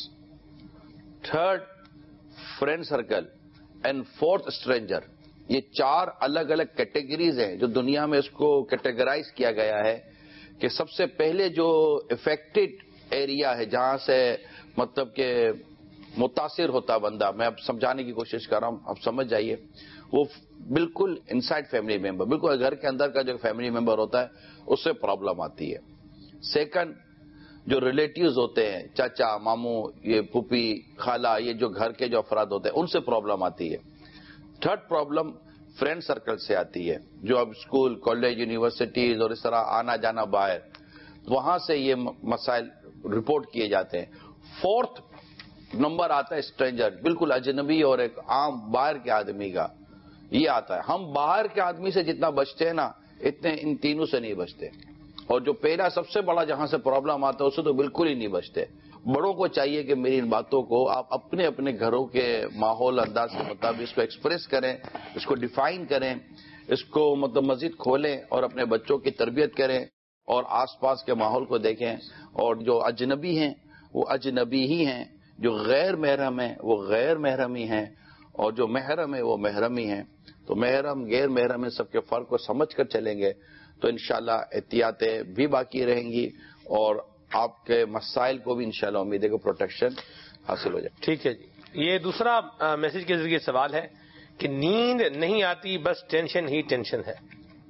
third friend circle and fourth stranger. یہ چار الگ الگ کیٹیگریز ہیں جو دنیا میں اس کو کیٹیگرائز کیا گیا ہے کہ سب سے پہلے جو افیکٹڈ ایریا ہے جہاں سے مطلب کہ متاثر ہوتا بندہ، میں اب سمجھانے کی کوشش کر رہا ہوں، اب سمجھ جائیے، وہ بالکل انسائڈ فیملی ممبر، بالکل گھر کے اندر کا جو فیملی ممبر ہوتا ہے اس سے پرابلم آتی ہے. سیکنڈ جو ریلیٹیوز ہوتے ہیں، چاچا، ماموں، یہ پھوپھی، خالہ، یہ جو گھر کے جو افراد ہوتے ہیں ان سے پرابلم آتی ہے. تھرڈ پرابلم فرینڈ سرکل سے آتی ہے، جو اب اسکول، کالج، یونیورسٹیز اور اس طرح آنا جانا باہر، وہاں سے یہ مسائل رپورٹ کیے جاتے ہیں. فورتھ نمبر آتا ہے اسٹرینجر، بالکل اجنبی اور ایک عام باہر کے آدمی کا یہ آتا ہے. ہم باہر کے آدمی سے جتنا بچتے ہیں نا اتنے ان تینوں سے نہیں بچتے. اور جو پہلا سب سے بڑا جہاں سے پرابلم آتا ہے اس سے تو بالکل ہی نہیں بچتے. بڑوں کو چاہیے کہ میری ان باتوں کو آپ اپنے اپنے گھروں کے ماحول انداز کے مطابق اس کو ایکسپریس کریں، اس کو ڈیفائن کریں، اس کو مطلب مزید کھولیں اور اپنے بچوں کی تربیت کریں اور آس پاس کے ماحول کو دیکھیں. اور جو اجنبی ہیں وہ اجنبی ہی ہیں، جو غیر محرم ہیں وہ غیر محرمی ہیں، اور جو محرم ہے وہ محرمی ہیں. تو محرم غیر محرم ان سب کے فرق کو سمجھ کر چلیں گے تو انشاءاللہ احتیاطیں بھی باقی رہیں گی اور آپ کے مسائل کو بھی انشاءاللہ امید ہے کہ پروٹیکشن حاصل ہو جائے. ٹھیک ہے جی. یہ دوسرا میسج کے ذریعے سوال ہے کہ نیند نہیں آتی، بس ٹینشن ہی ٹینشن ہے.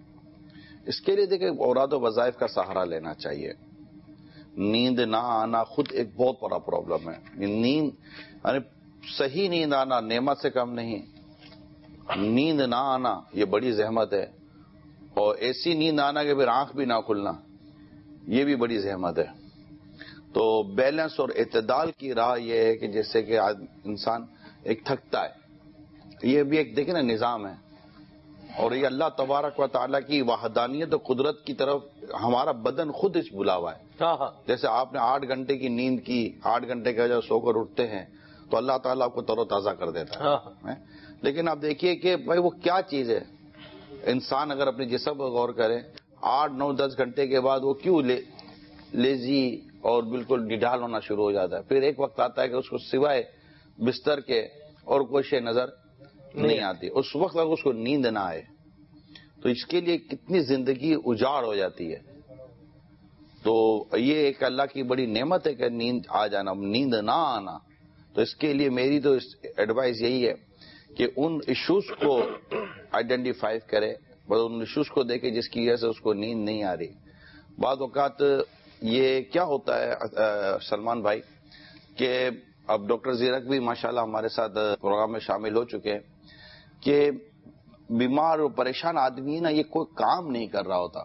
اس کے لیے دیکھیں اوراد و وظائف کا سہارا لینا چاہیے. نیند نہ آنا خود ایک بہت بڑا پرابلم ہے. نیند یعنی صحیح نیند آنا نعمت سے کم نہیں. نیند نہ آنا یہ بڑی زحمت ہے، اور ایسی نیند آنا کہ پھر آنکھ بھی نہ کھلنا یہ بھی بڑی زحمت ہے. تو بیلنس اور اعتدال کی راہ یہ ہے کہ جیسے کہ انسان ایک تھکتا ہے یہ بھی ایک دیکھیں نا نظام ہے، اور یہ اللہ تبارک و تعالیٰ کی وحدانیت و قدرت کی طرف ہمارا بدن خود اس بلا ہوا ہے. جیسے آپ نے آٹھ گھنٹے کی نیند کی، آٹھ گھنٹے کے وجہ سو کر اٹھتے ہیں تو اللہ تعالیٰ آپ کو تر و تازہ کر دیتا ہے. لیکن آپ دیکھیے کہ بھائی وہ کیا چیز ہے. انسان اگر اپنے جسم پر غور کرے، آٹھ نو دس گھنٹے کے بعد وہ کیوں لے لیزی اور بالکل ڈھال ہونا شروع ہو جاتا ہے. پھر ایک وقت آتا ہے کہ اس کو سوائے بستر کے اور کوئی شے نظر نہیں آتی. اس وقت اگر اس کو نیند نہ آئے تو اس کے لیے کتنی زندگی اجاڑ ہو جاتی ہے. تو یہ ایک اللہ کی بڑی نعمت ہے کہ نیند آ جانا، نیند نہ آنا. تو اس کے لیے میری تو ایڈوائز یہی ہے کہ ان ایشوز کو آئیڈینٹیفائی کرے، ان ایشوز کو دیکھے جس کی وجہ سے اس کو نیند نہیں آ رہی. بعض اوقات یہ کیا ہوتا ہے سلمان بھائی کہ اب ڈاکٹر زیرک بھی ماشاءاللہ ہمارے ساتھ پروگرام میں شامل ہو چکے ہیں کہ بیمار اور پریشان آدمی ہے نا، یہ کوئی کام نہیں کر رہا ہوتا،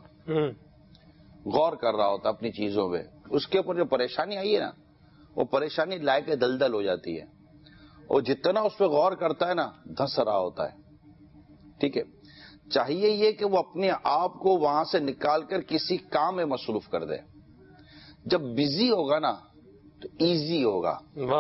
غور کر رہا ہوتا اپنی چیزوں پہ. اس کے اوپر جو پریشانی آئی ہے نا، وہ پریشانی لائے کے دلدل ہو جاتی ہے، اور جتنا اس پہ غور کرتا ہے نا دھس رہا ہوتا ہے. ٹھیک ہے، چاہیے یہ کہ وہ اپنے آپ کو وہاں سے نکال کر کسی کام میں مصروف کر دے. جب بزی ہوگا نا تو ایزی ہوگا.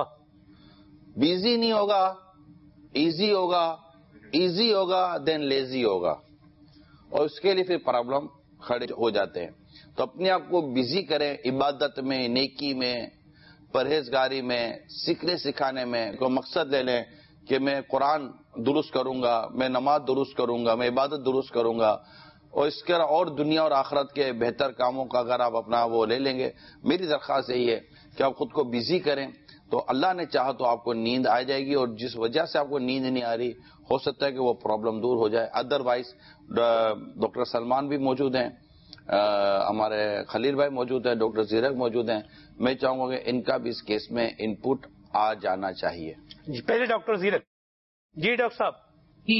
بزی نہیں ہوگا، ایزی ہوگا، ایزی ہوگا دین لیزی ہوگا، اور اس کے لیے پھر پرابلم کھڑے ہو جاتے ہیں. تو اپنے آپ کو بزی کریں عبادت میں، نیکی میں، پرہیزگاری میں، سیکھنے سکھانے میں. کوئی مقصد لے لیں کہ میں قرآن درست کروں گا، میں نماز درست کروں گا، میں عبادت درست کروں گا، اور اس کے اور دنیا اور آخرت کے بہتر کاموں کا اگر آپ اپنا وہ لے لیں گے. میری درخواست یہی ہے کہ آپ خود کو بزی کریں تو اللہ نے چاہا تو آپ کو نیند آ جائے گی. اور جس وجہ سے آپ کو نیند نہیں آ رہی ہو سکتا ہے کہ وہ پرابلم دور ہو جائے. ادر وائز ڈاکٹر سلمان بھی موجود ہیں، ہمارے خلیل بھائی موجود ہیں، ڈاکٹر زیرک موجود ہیں. میں چاہوں گا کہ ان کا بھی اس کیس میں ان پٹ آ جانا چاہیے. جی پہلے ڈاکٹر زیرک. جی ڈاکٹر صاحب. جی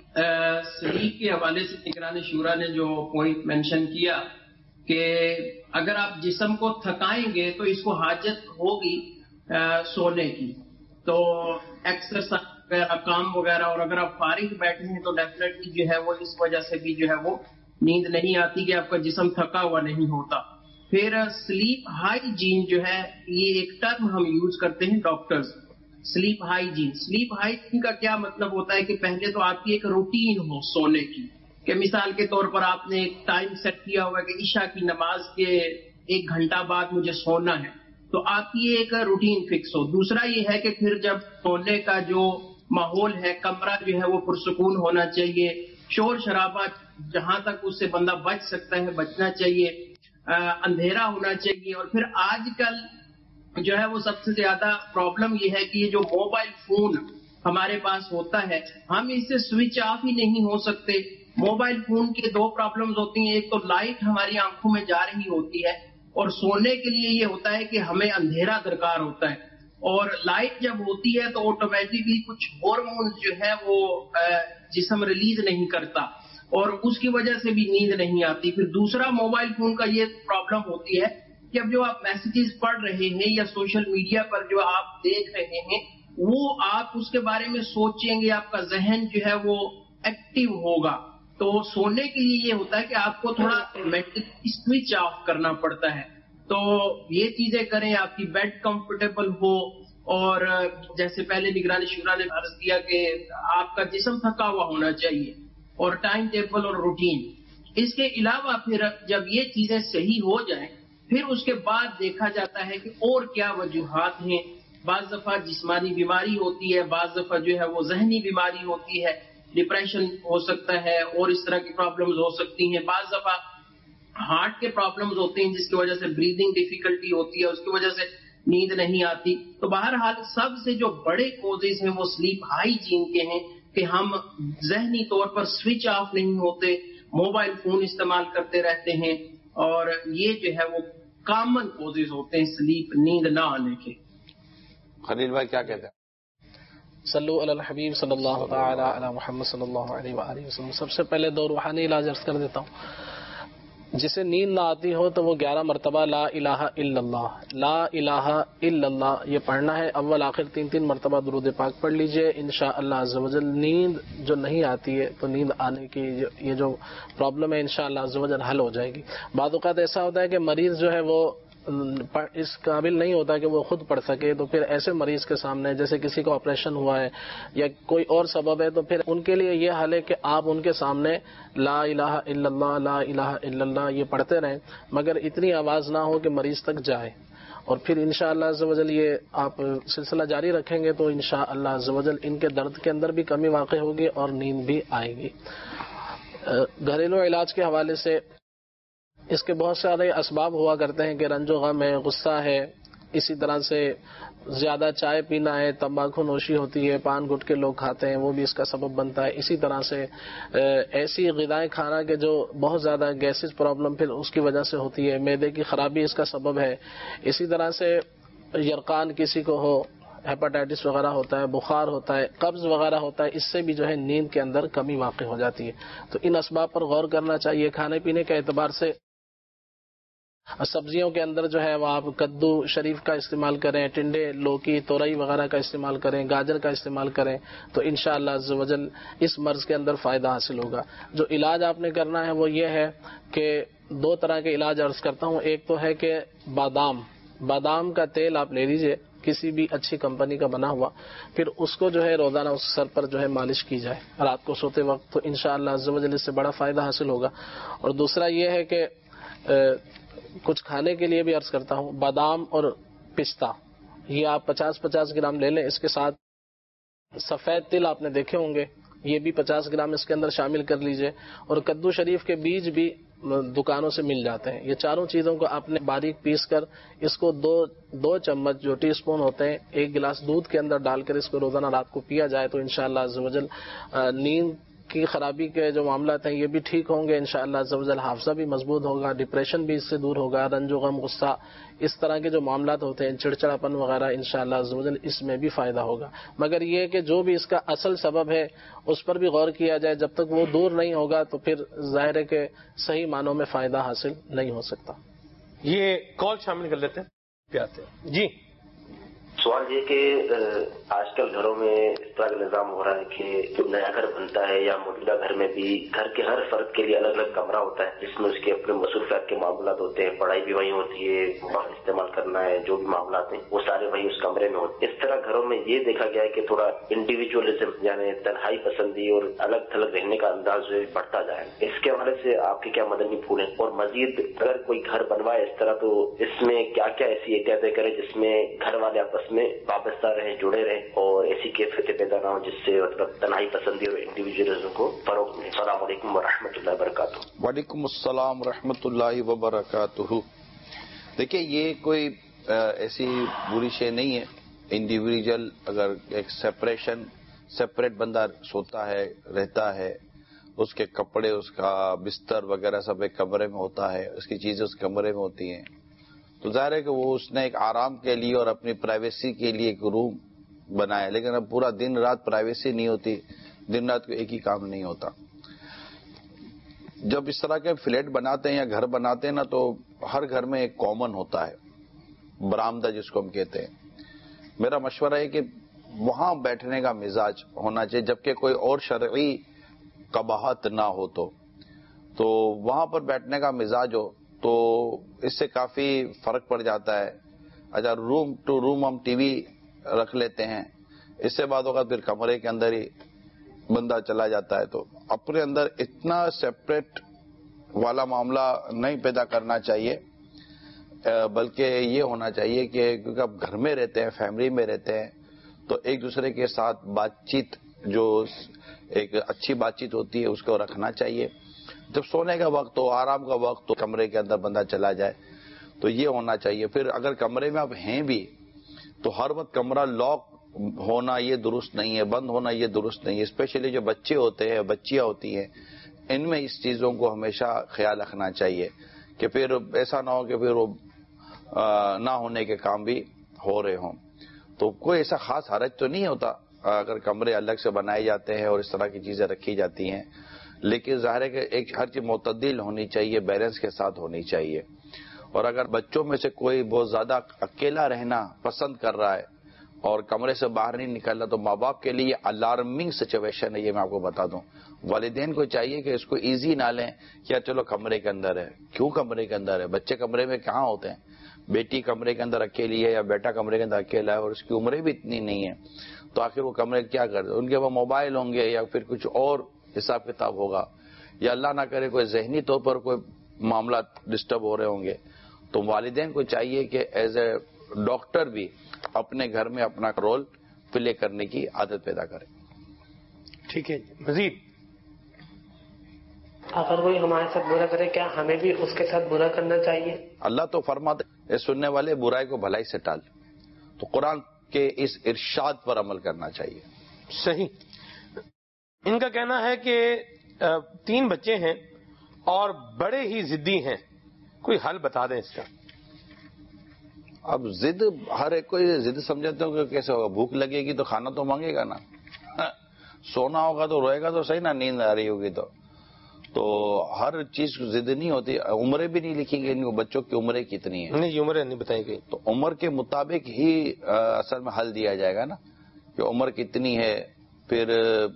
سلیپ کے حوالے سے نگران شورا نے جو پوائنٹ مینشن کیا کہ اگر آپ جسم کو تھکائیں گے تو اس کو حاجت ہوگی سونے کی، تو ایکسرسائز وغیرہ کام وغیرہ، اور اگر آپ فارغ بیٹھے ہیں تو ڈیفینیٹلی جو ہے وہ اس وجہ سے بھی جو ہے وہ نیند نہیں آتی کہ آپ کا جسم تھکا ہوا نہیں ہوتا. پھر سلیپ ہائیجین جو ہے یہ ایک ٹرم ہم یوز کرتے ہیں doctors, sleep hygiene. Sleep hygiene کا کیا مطلب ہوتا ہے کہ پہلے تو آپ کی ایک روٹین ہو سونے کی، کہ مثال کے طور پر آپ نے ایک ٹائم سیٹ کیا ہوا کہ عشاء کی نماز کے ایک گھنٹہ بعد مجھے سونا ہے، تو آپ کی ایک روٹین فکس ہو. دوسرا یہ ہے کہ پھر جب سونے کا جو ماحول ہے، کمرہ جو ہے وہ پرسکون ہونا چاہیے، شور شرابہ جہاں تک اس سے بندہ بچ سکتا ہے بچنا چاہیے، اندھیرا ہونا چاہیے. اور پھر آج کل جو ہے وہ سب سے زیادہ پرابلم یہ ہے کہ یہ جو موبائل فون ہمارے پاس ہوتا ہے ہم اس سے سوئچ آف ہی نہیں ہو سکتے. موبائل فون کی دو پرابلمز ہوتی ہیں، ایک تو لائٹ ہماری آنکھوں میں جا رہی ہوتی ہے، اور سونے کے لیے یہ ہوتا ہے کہ ہمیں اندھیرا درکار ہوتا ہے. اور لائٹ جب ہوتی ہے تو آٹومیٹکلی کچھ ہارمونز جو ہے وہ جسم ریلیز نہیں کرتا، اور اس کی وجہ سے بھی نیند نہیں آتی. پھر دوسرا موبائل فون کا یہ پرابلم ہوتی ہے کہ اب جو آپ میسیجز پڑھ رہے ہیں یا سوشل میڈیا پر جو آپ دیکھ رہے ہیں وہ آپ اس کے بارے میں سوچیں گے، آپ کا ذہن جو ہے وہ ایکٹیو ہوگا. تو سونے کے لیے یہ ہوتا ہے کہ آپ کو تھوڑا مینٹلی سوئچ آف کرنا پڑتا ہے. تو یہ چیزیں کریں، آپ کی بیڈ کمفرٹیبل ہو، اور جیسے پہلے نگران شورا نے عرض کیا کہ آپ کا جسم تھکا ہوا ہونا چاہیے، اور ٹائم ٹیبل اور روٹین. اس کے علاوہ پھر جب یہ چیزیں صحیح ہو جائیں پھر اس کے بعد دیکھا جاتا ہے کہ اور کیا وجوہات ہیں. بعض دفعہ جسمانی بیماری ہوتی ہے، بعض دفعہ جو ہے وہ ذہنی بیماری ہوتی ہے، ڈپریشن ہو سکتا ہے، اور اس طرح کی پرابلمز ہو سکتی ہیں. بعض دفعہ ہارٹ کے پرابلمز ہوتے ہیں جس کی وجہ سے بریدنگ ڈیفیکلٹی ہوتی ہے، اس کی وجہ سے نیند نہیں آتی. تو بہرحال سب سے جو بڑے کوزز ہیں وہ سلیپ ہائیجین کے ہیں کہ ہم ذہنی طور پر سوئچ آف نہیں ہوتے، موبائل فون استعمال کرتے رہتے ہیں، اور یہ جو ہے وہ کامن کوزز ہوتے ہیں سلیپ نیند نہ آنے کے. خلیل بھائی کیا کہتے ہیں؟ صلو علی الحبیب صلی اللہ تعالی علی محمد صلی اللہ علیہ وآلہ وسلم. سب سے پہلے دو روحانی علاج عرض کر دیتا ہوں. جسے نیند نہ آتی ہو تو وہ گیارہ مرتبہ لا الہ الا اللہ لا الہ الا اللہ یہ پڑھنا ہے. اول آخر تین تین مرتبہ درود پاک پڑھ لیجئے. انشاءاللہ عز و جل نیند جو نہیں آتی ہے تو نیند آنے کی یہ جو پرابلم ہے انشاءاللہ عز و جل حل ہو جائے گی. بعض اوقات ایسا ہوتا ہے کہ مریض جو ہے وہ اس قابل نہیں ہوتا کہ وہ خود پڑھ سکے، تو پھر ایسے مریض کے سامنے جیسے کسی کو آپریشن ہوا ہے یا کوئی اور سبب ہے تو پھر ان کے لیے یہ حل ہے کہ آپ ان کے سامنے لا الہ الا اللہ لا الہ الا اللہ یہ پڑھتے رہیں، مگر اتنی آواز نہ ہو کہ مریض تک جائے. اور پھر انشاءاللہ عز و جل یہ آپ سلسلہ جاری رکھیں گے تو انشاءاللہ عز و جل ان کے درد کے اندر بھی کمی واقع ہوگی اور نیند بھی آئے گی. گھریلو علاج کے حوالے سے اس کے بہت سارے اسباب ہوا کرتے ہیں کہ رنج و غم ہے، غصہ ہے، اسی طرح سے زیادہ چائے پینا ہے، تمباکو نوشی ہوتی ہے، پان گٹکے لوگ کھاتے ہیں وہ بھی اس کا سبب بنتا ہے. اسی طرح سے ایسی غذائیں کھانا کہ جو بہت زیادہ گیسز پرابلم پھر اس کی وجہ سے ہوتی ہے، معدے کی خرابی اس کا سبب ہے. اسی طرح سے یرقان کسی کو ہو، ہیپاٹائٹس وغیرہ ہوتا ہے، بخار ہوتا ہے، قبض وغیرہ ہوتا ہے، اس سے بھی جو ہے نیند کے اندر کمی واقع ہو جاتی ہے. تو ان اسباب پر غور کرنا چاہیے. کھانے پینے کے اعتبار سے سبزیوں کے اندر جو ہے وہ آپ کدو شریف کا استعمال کریں، ٹنڈے، لوکی، تورئی وغیرہ کا استعمال کریں، گاجر کا استعمال کریں تو انشاءاللہ عز و جل اس مرض کے اندر فائدہ حاصل ہوگا. جو علاج آپ نے کرنا ہے وہ یہ ہے کہ دو طرح کے علاج عرض کرتا ہوں. ایک تو ہے کہ بادام بادام کا تیل آپ لے لیجئے کسی بھی اچھی کمپنی کا بنا ہوا، پھر اس کو جو ہے روزانہ اس سر پر جو ہے مالش کی جائے رات کو سوتے وقت، تو انشاءاللہ عز و جل اس سے بڑا فائدہ حاصل ہوگا. اور دوسرا یہ ہے کہ کچھ کھانے کے لیے بھی عرض کرتا ہوں، بادام اور پستہ یہ آپ پچاس پچاس گرام لے لیں. اس کے ساتھ سفید تل آپ نے دیکھے ہوں گے، یہ بھی پچاس گرام اس کے اندر شامل کر لیجئے. اور کدو شریف کے بیج بھی دکانوں سے مل جاتے ہیں. یہ چاروں چیزوں کو آپ نے باریک پیس کر اس کو دو دو چمچ جو ٹی اسپون ہوتے ہیں ایک گلاس دودھ کے اندر ڈال کر اس کو روزانہ رات کو پیا جائے تو انشاءاللہ عز و جل نیند کی خرابی کے جو معاملات ہیں یہ بھی ٹھیک ہوں گے. انشاءاللہ عز و جل حافظہ بھی مضبوط ہوگا، ڈپریشن بھی اس سے دور ہوگا، رنج و غم، غصہ، اس طرح کے جو معاملات ہوتے ہیں چڑچڑاپن وغیرہ انشاءاللہ عز و جل اس میں بھی فائدہ ہوگا. مگر یہ کہ جو بھی اس کا اصل سبب ہے اس پر بھی غور کیا جائے. جب تک وہ دور نہیں ہوگا تو پھر ظاہر ہے کہ صحیح معنوں میں فائدہ حاصل نہیں ہو سکتا. یہ کال شامل کر لیتے ہیں جی. سوال یہ کہ آج کل گھروں میں اس طرح کا نظام ہو رہا ہے کہ جو نیا گھر بنتا ہے یا موجودہ گھر میں بھی گھر کے ہر فرد کے لیے الگ الگ کمرہ ہوتا ہے جس میں اس کے اپنے مصروفیات کے معاملات ہوتے ہیں، پڑھائی بھی وہیں ہوتی ہے، موبائل استعمال کرنا ہے، جو بھی معاملات ہیں وہ سارے وہیں اس کمرے میں ہوتے ہیں. اس طرح گھروں میں یہ دیکھا گیا ہے کہ تھوڑا انڈیویجولزم یعنی تنہائی پسندی اور الگ تھلگ رہنے کا انداز جو ہے بڑھتا جائے. اس کے حوالے سے آپ کے کیا مدنی پھول ہیں؟ اور مزید اگر کوئی گھر بنوائے اس طرح تو اس میں کیا کیا ایسی احتیاطیں کریں جس میں گھر والے آپس میں وابستہ رہیں، جڑے رہیں اور ایسی کیفیتیں پیدا نہ ہو جس سے مطلب تنہائی پسندی اور انڈیویجولزم کو فروغ ملے. السلام علیکم ورحمۃ اللہ وبرکاتہ. وعلیکم السلام ورحمۃ اللہ وبرکاتہ. دیکھیے یہ کوئی ایسی بری شے نہیں ہے. انڈیویجول اگر ایک سیپریشن سیپریٹ بندہ سوتا ہے رہتا ہے، اس کے کپڑے اس کا بستر وغیرہ سب ایک کمرے میں ہوتا ہے، اس کی چیزیں اس کمرے میں ہوتی ہیں، تو ظاہر ہے کہ وہ اس نے ایک آرام کے لیے اور اپنی پرائیویسی کے لیے ایک روم بنایا. لیکن اب پورا دن رات پرائیویسی نہیں ہوتی، دن رات کو ایک ہی کام نہیں ہوتا. جب اس طرح کے فلیٹ بناتے ہیں یا گھر بناتے ہیں نا تو ہر گھر میں ایک کامن ہوتا ہے، برآمدہ جس کو ہم کہتے ہیں. میرا مشورہ ہے کہ وہاں بیٹھنے کا مزاج ہونا چاہیے، جبکہ کوئی اور شرعی قباحت نہ ہو تو تو وہاں پر بیٹھنے کا مزاج ہو تو اس سے کافی فرق پڑ جاتا ہے. اچھا روم ٹو روم ہم ٹی وی رکھ لیتے ہیں، اس سے بعد ہوگا پھر کمرے کے اندر ہی بندہ چلا جاتا ہے، تو اپنے اندر اتنا سیپریٹ والا معاملہ نہیں پیدا کرنا چاہیے، بلکہ یہ ہونا چاہیے کہ کیونکہ اب گھر میں رہتے ہیں، فیملی میں رہتے ہیں، تو ایک دوسرے کے ساتھ بات چیت جو ایک اچھی بات چیت ہوتی ہے اس کو رکھنا چاہیے. جب سونے کا وقت ہو، آرام کا وقت ہو، کمرے کے اندر بندہ چلا جائے تو یہ ہونا چاہیے. پھر اگر کمرے میں آپ ہیں بھی تو ہر وقت کمرہ لاک ہونا یہ درست نہیں ہے، بند ہونا یہ درست نہیں ہے. اسپیشلی جو بچے ہوتے ہیں، بچیاں ہوتی ہیں، ان میں اس چیزوں کو ہمیشہ خیال رکھنا چاہیے کہ پھر ایسا نہ ہو کہ پھر وہ نہ ہونے کے کام بھی ہو رہے ہوں. تو کوئی ایسا خاص حرج تو نہیں ہوتا اگر کمرے الگ سے بنائے جاتے ہیں اور اس طرح کی چیزیں رکھی جاتی ہیں. لیکن ظاہر ہے کہ ایک ہر چیز معتدل ہونی چاہیے، بیلنس کے ساتھ ہونی چاہیے. اور اگر بچوں میں سے کوئی بہت زیادہ اکیلا رہنا پسند کر رہا ہے اور کمرے سے باہر نہیں نکل رہا تو ماں باپ کے لیے الارمنگ سچویشن ہے، یہ میں آپ کو بتا دوں. والدین کو چاہیے کہ اس کو ایزی نہ لیں کہ چلو کمرے کے اندر ہے. کیوں کمرے کے اندر ہے؟ بچے کمرے میں کہاں ہوتے ہیں؟ بیٹی کمرے کے اندر اکیلی ہے یا بیٹا کمرے کے اندر اکیلا ہے اور اس کی عمریں بھی اتنی نہیں ہے، تو آخر وہ کمرے کیا کرتے؟ ان کے وہ موبائل ہوں گے یا پھر کچھ اور حساب کتاب ہوگا، یا اللہ نہ کرے کوئی ذہنی طور پر کوئی معاملات ڈسٹرب ہو رہے ہوں گے. تو والدین کو چاہیے کہ ایز اے ڈاکٹر بھی اپنے گھر میں اپنا رول پلے کرنے کی عادت پیدا کرے. ٹھیک ہے. مزید اگر کوئی ہمارے ساتھ برا کرے کیا ہمیں بھی اس کے ساتھ برا کرنا چاہیے؟ اللہ تو فرماتے اے سننے والے برائی کو بھلائی سے ٹال. تو قرآن کے اس ارشاد پر عمل کرنا چاہیے. صحیح. ان کا کہنا ہے کہ تین بچے ہیں اور بڑے ہی ضدی ہیں، کوئی حل بتا دیں اس کا. اب ضد ہر ایک کو ضد سمجھتے ہو کہ کیسے ہوگا؟ بھوک لگے گی تو کھانا تو مانگے گا نا، سونا ہوگا تو روئے گا تو صحیح نا، نیند آ رہی ہوگی تو تو ہر چیز ضد نہیں ہوتی. عمریں بھی نہیں لکھی گئی بچوں کی عمریں کتنی ہیں، نہیں عمریں نہیں بتائی گئی. تو عمر کے مطابق ہی اصل میں حل دیا جائے گا نا کہ عمر کتنی ہے. پھر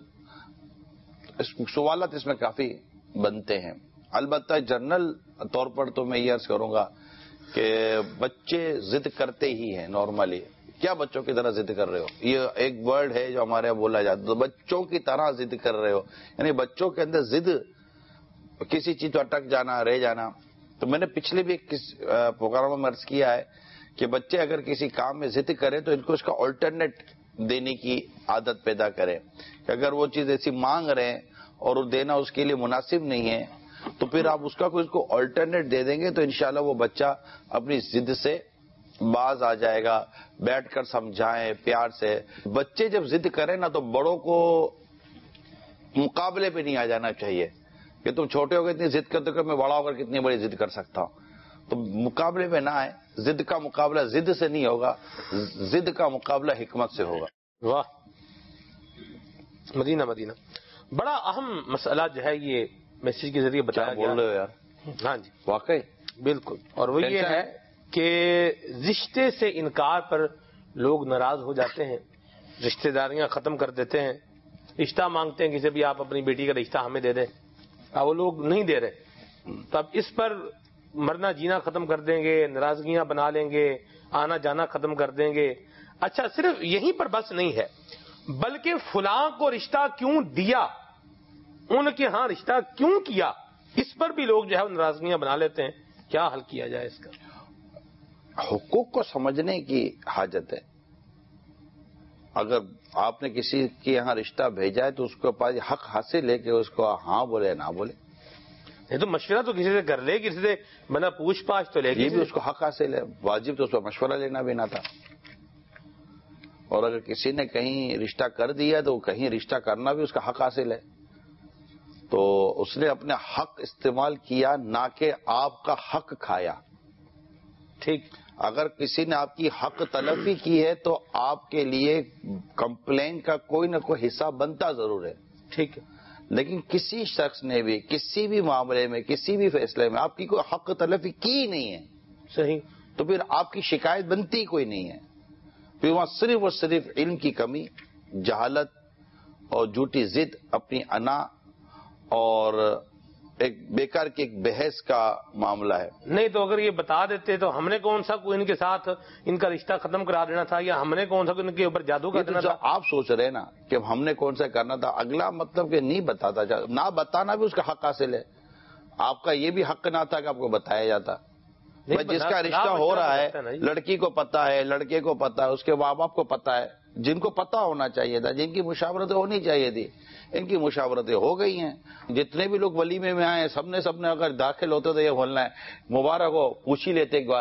سوالات اس میں کافی بنتے ہیں. البتہ جنرل طور پر تو میں یہ عرض کروں گا کہ بچے ضد کرتے ہی ہیں نارملی. کیا بچوں کی طرح ضد کر رہے ہو؟ یہ ایک ورڈ ہے جو ہمارے یہاں بولا جاتا ہے، بچوں کی طرح ضد کر رہے ہو، یعنی بچوں کے اندر ضد، کسی چیز تو اٹک جانا، رہ جانا. تو میں نے پچھلے بھی ایک پروگرام میں عرض کیا ہے کہ بچے اگر کسی کام میں ضد کرے تو ان کو اس کا آلٹرنیٹ دینے کی عادت پیدا کرے کہ اگر وہ چیز ایسی مانگ رہے ہیں اور وہ دینا اس کے لیے مناسب نہیں ہے تو پھر آپ اس کا کوئی اس کو آلٹرنیٹ دے دیں گے تو انشاءاللہ وہ بچہ اپنی ضد سے باز آ جائے گا. بیٹھ کر سمجھائیں پیار سے. بچے جب ضد کریں نا تو بڑوں کو مقابلے پہ نہیں آ جانا چاہیے کہ تم چھوٹے ہو گئے اتنی ضد کرتے ہو، میں بڑا ہو کر کتنی بڑی ضد کر سکتا ہوں. تو مقابلے پہ نہ آئے. ضد کا مقابلہ ضد سے نہیں ہوگا، ضد کا مقابلہ حکمت سے ہوگا. واہ. مدینہ مدینہ بڑا اہم مسئلہ جو ہے یہ میسج کے ذریعے بتایا گیا. بول رہے ہو یار؟ ہاں جی واقعی بالکل. اور وہ یہ ہے کہ رشتے سے انکار پر لوگ ناراض ہو جاتے ہیں، رشتہ داریاں ختم کر دیتے ہیں، رشتہ مانگتے ہیں کسی بھی آپ اپنی بیٹی کا رشتہ ہمیں دے دیں، اب وہ لوگ نہیں دے رہے. تو اب اس پر مرنا جینا ختم کر دیں گے، ناراضگیاں بنا لیں گے، آنا جانا ختم کر دیں گے. اچھا صرف یہیں پر بس نہیں ہے بلکہ فلاں کو رشتہ کیوں دیا، ان کے ہاں رشتہ کیوں کیا، اس پر بھی لوگ جو ہے ناراضگیاں بنا لیتے ہیں. کیا حل کیا جائے اس کا؟ حقوق کو سمجھنے کی حاجت ہے. اگر آپ نے کسی کے یہاں رشتہ بھیجا ہے تو اس کے پاس حق حاصل ہے کہ اس کو ہاں بولے نہ بولے. نہیں تو مشورہ تو کسی سے کر لے، کسی سے بنا پوچھ پاچھ تو لے گی. یہ بھی اس کو حق حاصل ہے. واجب تو اس پر مشورہ لینا بھی نہ تھا. اور اگر کسی نے کہیں رشتہ کر دیا تو کہیں رشتہ کرنا بھی اس کا حق حاصل ہے. تو اس نے اپنے حق استعمال کیا نہ کہ آپ کا حق کھایا. ٹھیک. اگر کسی نے آپ کی حق تلفی کی ہے تو آپ کے لیے کمپلین کا کوئی نہ کوئی حصہ بنتا ضرور ہے. ٹھیک ہے. لیکن کسی شخص نے بھی کسی بھی معاملے میں کسی بھی فیصلے میں آپ کی کوئی حق تلفی کی نہیں ہے، صحیح، تو پھر آپ کی شکایت بنتی کوئی نہیں ہے. پھر وہاں صرف اور صرف علم کی کمی، جہالت اور جھوٹی ضد، اپنی انا اور ایک بیکار کی ایک بحث کا معاملہ ہے. نہیں تو اگر یہ بتا دیتے تو ہم نے کون سا کوئی ان کے ساتھ ان کا رشتہ ختم کرا دینا تھا، یا ہم نے کون سا ان کے اوپر جادو کر دینا تھا. آپ سوچ رہے نا کہ ہم نے کون سا کرنا تھا، اگلا مطلب کہ نہیں بتاتا، نہ بتانا بھی اس کا حق حاصل ہے. آپ کا یہ بھی حق نہ تھا کہ آپ کو بتایا جاتا. جس کا رشتہ ہو رہا ہے لڑکی کو پتا ہے، لڑکے کو پتا ہے، اس کے ماں باپ کو پتا ہے، جن کو پتا ہونا چاہیے تھا، جن کی مشاورتیں ہونی چاہیے تھی، ان کی مشاورتیں ہو گئی ہیں. جتنے بھی لوگ ولیمے میں آئے سب نے سب نے اگر داخل ہوتے تو یہ بولنا ہے مبارک ہو، پوچھ ہی لیتے ایک بار.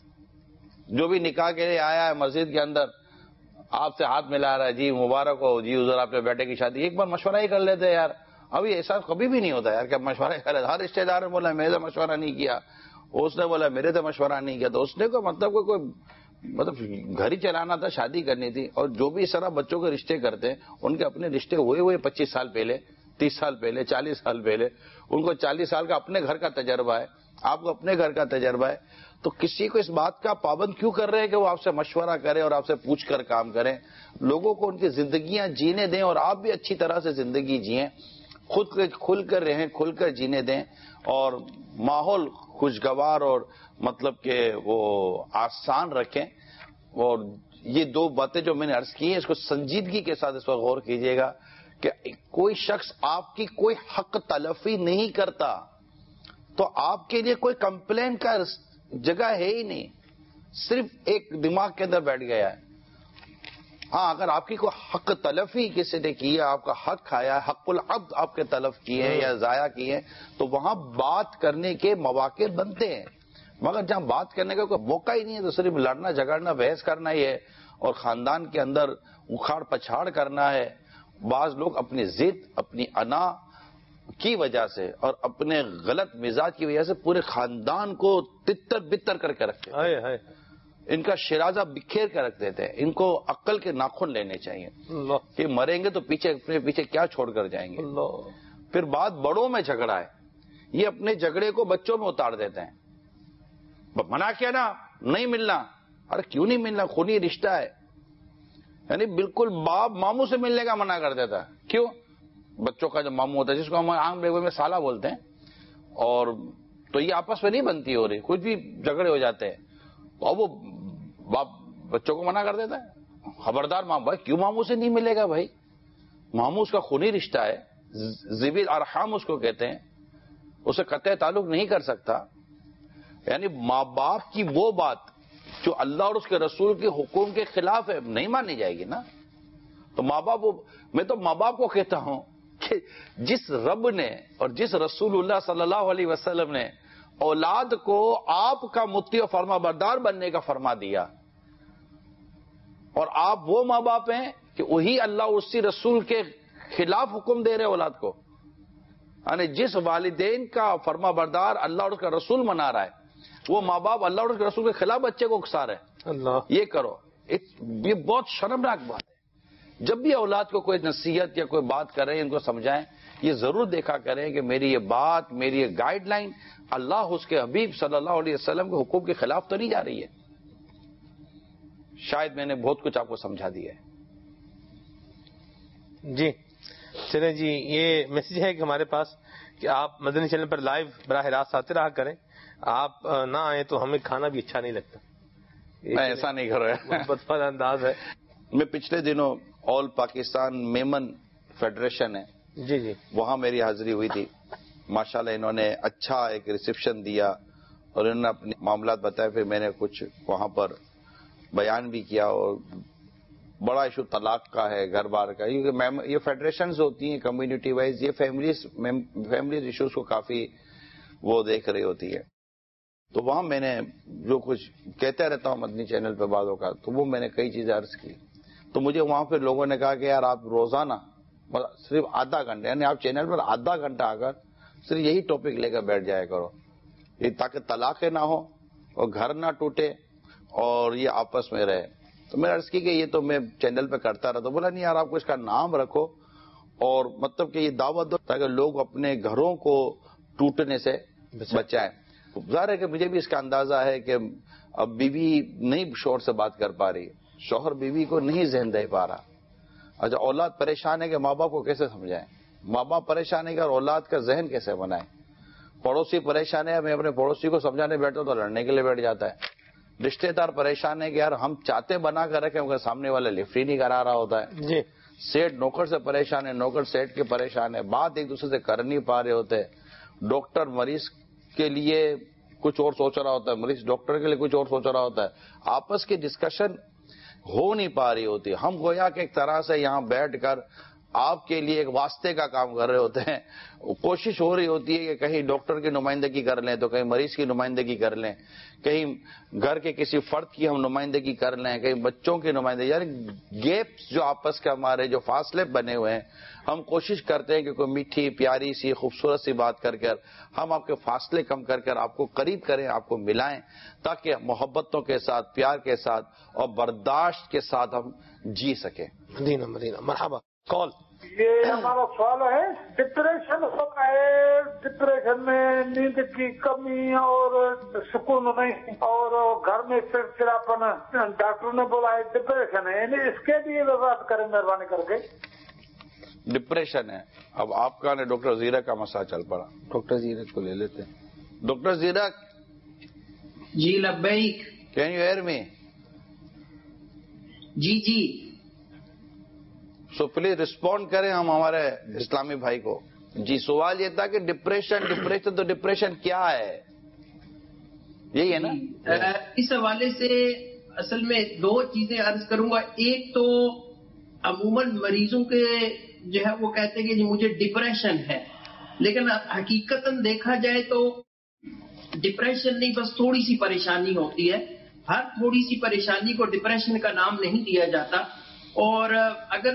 جو بھی نکاح کے لیے آیا ہے مسجد کے اندر آپ سے ہاتھ ملا رہا ہے، جی مبارک ہو، جی حضور آپ کے بیٹے کی شادی، ایک بار مشورہ ہی کر لیتے یار. ابھی ایسا کبھی بھی نہیں ہوتا یار کہ مشورہ کر لیتے. ہر رشتے دار نے بولا میرے سے مشورہ نہیں کیا، اس نے بولا میرے سے مشورہ نہیں کیا. تو اس نے کوئی مطلب کوئی مطلب گھر ہی چلانا تھا، شادی کرنی تھی. اور جو بھی اس طرح بچوں کے رشتے کرتے ہیں ان کے اپنے رشتے ہوئے ہوئے پچیس سال پہلے تیس سال پہلے، چالیس سال پہلے، ان کو چالیس سال کا اپنے گھر کا تجربہ ہے، آپ کو اپنے گھر کا تجربہ ہے، تو کسی کو اس بات کا پابند کیوں کر رہے ہیں کہ وہ آپ سے مشورہ کرے اور آپ سے پوچھ کر کام کریں؟ لوگوں کو ان کی زندگیاں جینے دیں اور آپ بھی اچھی طرح سے زندگی جئیں، خود کھل کر رہیں، کھل کر جینے دیں اور ماحول خوشگوار اور مطلب کہ وہ آسان رکھیں. اور یہ دو باتیں جو میں نے عرض کی ہیں اس کو سنجیدگی کے ساتھ اس پر غور کیجیے گا کہ کوئی شخص آپ کی کوئی حق تلفی نہیں کرتا تو آپ کے لیے کوئی کمپلین کا جگہ ہے ہی نہیں، صرف ایک دماغ کے اندر بیٹھ گیا ہے. ہاں اگر آپ کی کوئی حق تلفی کسی نے کی ہے، آپ کا حق کھایا ہے، حق العبد آپ کے تلف کیے ہیں یا ضائع کیے ہیں، تو وہاں بات کرنے کے مواقع بنتے ہیں. مگر جہاں بات کرنے کا کوئی موقع ہی نہیں ہے تو صرف لڑنا جھگڑنا بحث کرنا ہی ہے اور خاندان کے اندر اکھاڑ پچھاڑ کرنا ہے. بعض لوگ اپنی ضد، اپنی انا کی وجہ سے اور اپنے غلط مزاج کی وجہ سے پورے خاندان کو تتر بتر کر کے رکھتے ہیں، ان کا شرازہ بکھیر کے رکھ دیتے ہیں. ان کو عقل کے ناخن لینے چاہیے کہ مریں گے تو پیچھے اپنے پیچھے کیا چھوڑ کر جائیں گے. پھر بات بڑوں میں جھگڑا ہے، یہ اپنے جھگڑے کو بچوں میں اتار دیتے ہیں. منع کیا نا نہیں ملنا، ارے کیوں نہیں ملنا؟ خونی رشتہ ہے. یعنی بالکل باپ ماموں سے ملنے کا منع کر دیتا ہے. کیوں؟ بچوں کا جو ماموں ہوتا ہے جس کو ہم عام لینگویج میں سالہ بولتے ہیں، اور تو یہ آپس میں نہیں بنتی ہو رہی، کچھ بھی جھگڑے ہو جاتے ہیں اور وہ باپ بچوں کو منع کر دیتا ہے. خبردار ماں، بھائی کیوں ماموں سے نہیں ملے گا؟ بھائی ماموں اس کا خونی رشتہ ہے، ذوی الارحام اس کو کہتے ہیں، اسے قطع تعلق نہیں کر سکتا. یعنی ماں باپ کی وہ بات جو اللہ اور اس کے رسول کے حکم کے خلاف ہے نہیں مانی جائے گی نا. تو ماں باپ، میں تو ماں باپ کو کہتا ہوں کہ جس رب نے اور جس رسول اللہ صلی اللہ علیہ وسلم نے اولاد کو آپ کا مطیع و فرما بردار بننے کا فرما دیا، اور آپ وہ ماں باپ ہیں کہ وہی اللہ اور اسی رسول کے خلاف حکم دے رہے اولاد کو. یعنی جس والدین کا فرما بردار اللہ اور اس کا رسول منا رہا ہے وہ ماں باپ اللہ اور اس کے رسول کے خلاف بچے کو اکسا رہے ہیں اللہ یہ کرو. یہ بہت شرمناک بات ہے. جب بھی اولاد کو کوئی نصیحت یا کوئی بات کریں ان کو سمجھائیں، یہ ضرور دیکھا کریں کہ میری یہ بات، میری یہ گائیڈ لائن اللہ اس کے حبیب صلی اللہ علیہ وسلم کے حکم کے خلاف تو نہیں جا رہی ہے. شاید میں نے بہت کچھ آپ کو سمجھا دیا ہے. جی چلیں جی، یہ میسج ہے کہ ہمارے پاس کہ آپ مدنی چینل پر لائیو براہ راست آتے رہا کریں، آپ نہ آئیں تو ہمیں کھانا بھی اچھا نہیں لگتا. میں ایسا نہیں کر رہا، محبت والا انداز ہے. میں پچھلے دنوں آل پاکستان میمن فیڈریشن ہے، جی جی وہاں میری حاضری ہوئی تھی. ماشاءاللہ انہوں نے اچھا ایک ریسیپشن دیا اور انہوں نے اپنے معاملات بتائے. پھر میں نے کچھ وہاں پر بیان بھی کیا اور بڑا ایشو طلاق کا ہے، گھر بار کا، کیونکہ یہ فیڈریشنز ہوتی ہیں کمیونٹی وائز، یہ فیملیز فیملیز ایشوز کو کافی وہ دیکھ رہی ہوتی ہے. تو وہاں میں نے جو کچھ کہتا رہتا ہوں مدنی چینل پہ بعضوں کا، تو وہ میں نے کئی چیزیں عرض کی. تو مجھے وہاں پہ لوگوں نے کہا کہ یار آپ روزانہ صرف آدھا گھنٹہ، یعنی آپ چینل پر آدھا گھنٹہ آ کر صرف یہی ٹاپک لے کر بیٹھ جایا کرو، یہ تاکہ طلاقیں نہ ہو اور گھر نہ ٹوٹے اور یہ آپس میں رہے. تو میں نے عرض کی کہ یہ تو میں چینل پہ کرتا رہتا. بولا نہیں یار آپ کو اس کا نام رکھو اور مطلب کہ یہ دعوت دو تاکہ لوگ اپنے گھروں کو ٹوٹنے سے بچائیں. ظاہر ہے کہ مجھے بھی اس کا اندازہ ہے کہ اب بیوی نہیں شوہر سے بات کر پا رہی، شوہر بیوی کو نہیں ذہن دے پا رہا. اچھا اولاد پریشان ہے کہ ماں باپ کو کیسے سمجھائیں، ماں باپ پریشان ہے کہ اولاد کا ذہن کیسے بنائیں، پڑوسی پریشان ہے، میں اپنے پڑوسی کو سمجھانے بیٹھتا ہوں تو لڑنے کے لیے بیٹھ جاتا ہے. رشتے دار پریشان ہے کہ یار ہم چاہتے بنا کر رکھیں مگر سامنے والا لفٹ ہی نہیں کرا رہا ہوتا ہے. جی سیٹ نوکر سے پریشان ہے، نوکر سیٹ کے پریشان ہے، بات ایک دوسرے سے کر نہیں پا رہے ہوتے. ڈاکٹر مریض کے لیے کچھ اور سوچ رہا ہوتا ہے، مریض ڈاکٹر کے لیے کچھ اور سوچ رہا ہوتا ہے، آپس کی ڈسکشن ہو نہیں پا رہی ہوتی. ہم گویا کہ ایک طرح سے یہاں بیٹھ کر آپ کے لیے ایک واسطے کا کام کر رہے ہوتے ہیں. کوشش ہو رہی ہوتی ہے کہ کہیں ڈاکٹر کی نمائندگی کر لیں تو کہیں مریض کی نمائندگی کر لیں، کہیں گھر کے کسی فرد کی ہم نمائندگی کر لیں، کہیں بچوں کی نمائندگی، یعنی گیپس جو آپس کے ہمارے جو فاصلے بنے ہوئے ہیں ہم کوشش کرتے ہیں کہ کوئی میٹھی پیاری سی خوبصورت سی بات کر کر ہم آپ کے فاصلے کم کر کر آپ کو قریب کریں، آپ کو ملائیں، تاکہ محبتوں کے ساتھ، پیار کے ساتھ اور برداشت کے ساتھ ہم جی سکیں. مدینہ مدینہ مرحبا. کال یہ ہمارا سوال ہے، ڈپریشن ہوتا ہے، ڈپریشن میں نیند کی کمی اور سکون نہیں اور گھر میں چڑچڑاپن، ڈاکٹر نے بولا ہے ڈپریشن ہے، یعنی اس کے لیے وضاحت کریں مہربانی کر کے۔ ڈپریشن ہے، اب آپ کا نے ڈاکٹر زیرک کا مسئلہ چل پڑا، ڈاکٹر زیرک کو لے لیتے ہیں۔ ڈاکٹر زیرک، جی لبیک، کین یو ہیئر می؟ جی جی، سو پلیز رسپونڈ کریں ہم ہمارے اسلامی بھائی کو۔ جی سوال یہ تھا کہ ڈپریشن ڈپریشن تو ڈپریشن کیا ہے، یہی ہے نا؟ اس حوالے سے اصل میں دو چیزیں عرض کروں گا۔ ایک تو عموماً مریضوں کے جو ہے وہ کہتے ہیں کہ جی مجھے ڈپریشن ہے، لیکن حقیقتاً دیکھا جائے تو ڈپریشن نہیں، بس تھوڑی سی پریشانی ہوتی ہے۔ ہر تھوڑی سی پریشانی کو ڈپریشن کا نام نہیں دیا جاتا، اور اگر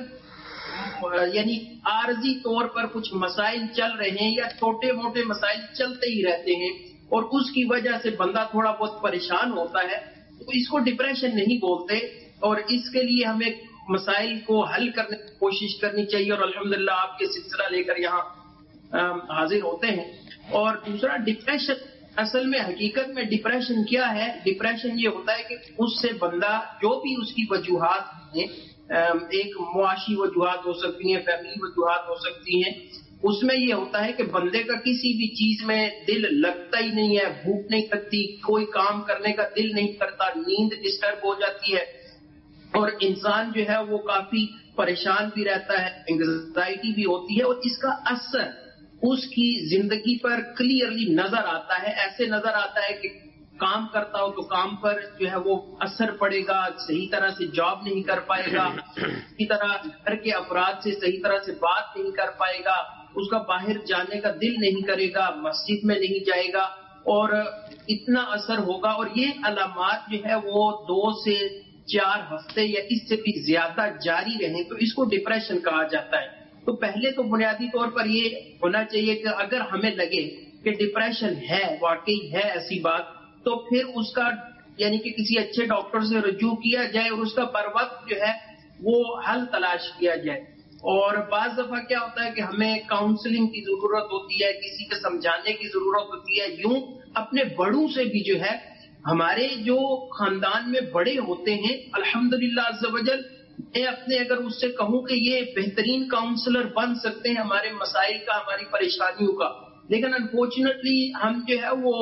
یعنی عارضی طور پر کچھ مسائل چل رہے ہیں یا چھوٹے موٹے مسائل چلتے ہی رہتے ہیں اور اس کی وجہ سے بندہ تھوڑا بہت پریشان ہوتا ہے، تو اس کو ڈپریشن نہیں بولتے، اور اس کے لیے ہمیں مسائل کو حل کرنے کی کوشش کرنی چاہیے، اور الحمدللہ آپ کے سلسلہ لے کر یہاں حاضر ہوتے ہیں۔ اور دوسرا ڈپریشن، اصل میں حقیقت میں ڈپریشن کیا ہے؟ ڈپریشن یہ ہوتا ہے کہ اس سے بندہ جو بھی اس کی وجوہات ہیں، ایک معاشی وجوہات ہو سکتی ہیں، فیملی وجوہات ہو سکتی ہیں، اس میں یہ ہوتا ہے کہ بندے کا کسی بھی چیز میں دل لگتا ہی نہیں ہے، بھوک نہیں لگتی، کوئی کام کرنے کا دل نہیں کرتا، نیند ڈسٹرب ہو جاتی ہے، اور انسان جو ہے وہ کافی پریشان بھی رہتا ہے، انگزائٹی بھی ہوتی ہے، اور اس کا اثر اس کی زندگی پر کلیئرلی نظر آتا ہے۔ ایسے نظر آتا ہے کہ کام کرتا ہو تو کام پر جو ہے وہ اثر پڑے گا، صحیح طرح سے جاب نہیں کر پائے گا، اسی طرح گھر کے افراد سے صحیح طرح سے بات نہیں کر پائے گا، اس کا باہر جانے کا دل نہیں کرے گا، مسجد میں نہیں جائے گا، اور اتنا اثر ہوگا۔ اور یہ علامات جو ہے وہ دو سے چار ہفتے یا اس سے بھی زیادہ جاری رہیں تو اس کو ڈپریشن کہا جاتا ہے۔ تو پہلے تو بنیادی طور پر یہ ہونا چاہیے کہ اگر ہمیں لگے کہ ڈپریشن ہے، واقعی ہے ایسی بات، تو پھر اس کا یعنی کہ کسی اچھے ڈاکٹر سے رجوع کیا جائے اور اس کا بر وقت جو ہے وہ حل تلاش کیا جائے۔ اور بعض دفعہ کیا ہوتا ہے کہ ہمیں کاؤنسلنگ کی ضرورت ہوتی ہے، کسی کو سمجھانے کی ضرورت ہوتی ہے، یوں اپنے بڑوں سے بھی جو ہے، ہمارے جو خاندان میں بڑے ہوتے ہیں الحمدللہ عز و جل، میں اپنے اگر اس سے کہوں کہ یہ بہترین کاؤنسلر بن سکتے ہیں ہمارے مسائل کا، ہماری پریشانیوں کا، لیکن انفارچونیٹلی ہم جو ہے وہ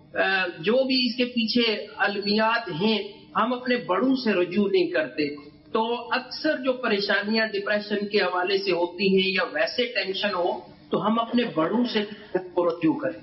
جو بھی اس کے پیچھے علمیات ہیں ہم اپنے بڑوں سے رجوع نہیں کرتے۔ تو اکثر جو پریشانیاں ڈپریشن کے حوالے سے ہوتی ہیں یا ویسے ٹینشن ہو تو ہم اپنے بڑوں سے رجوع کریں۔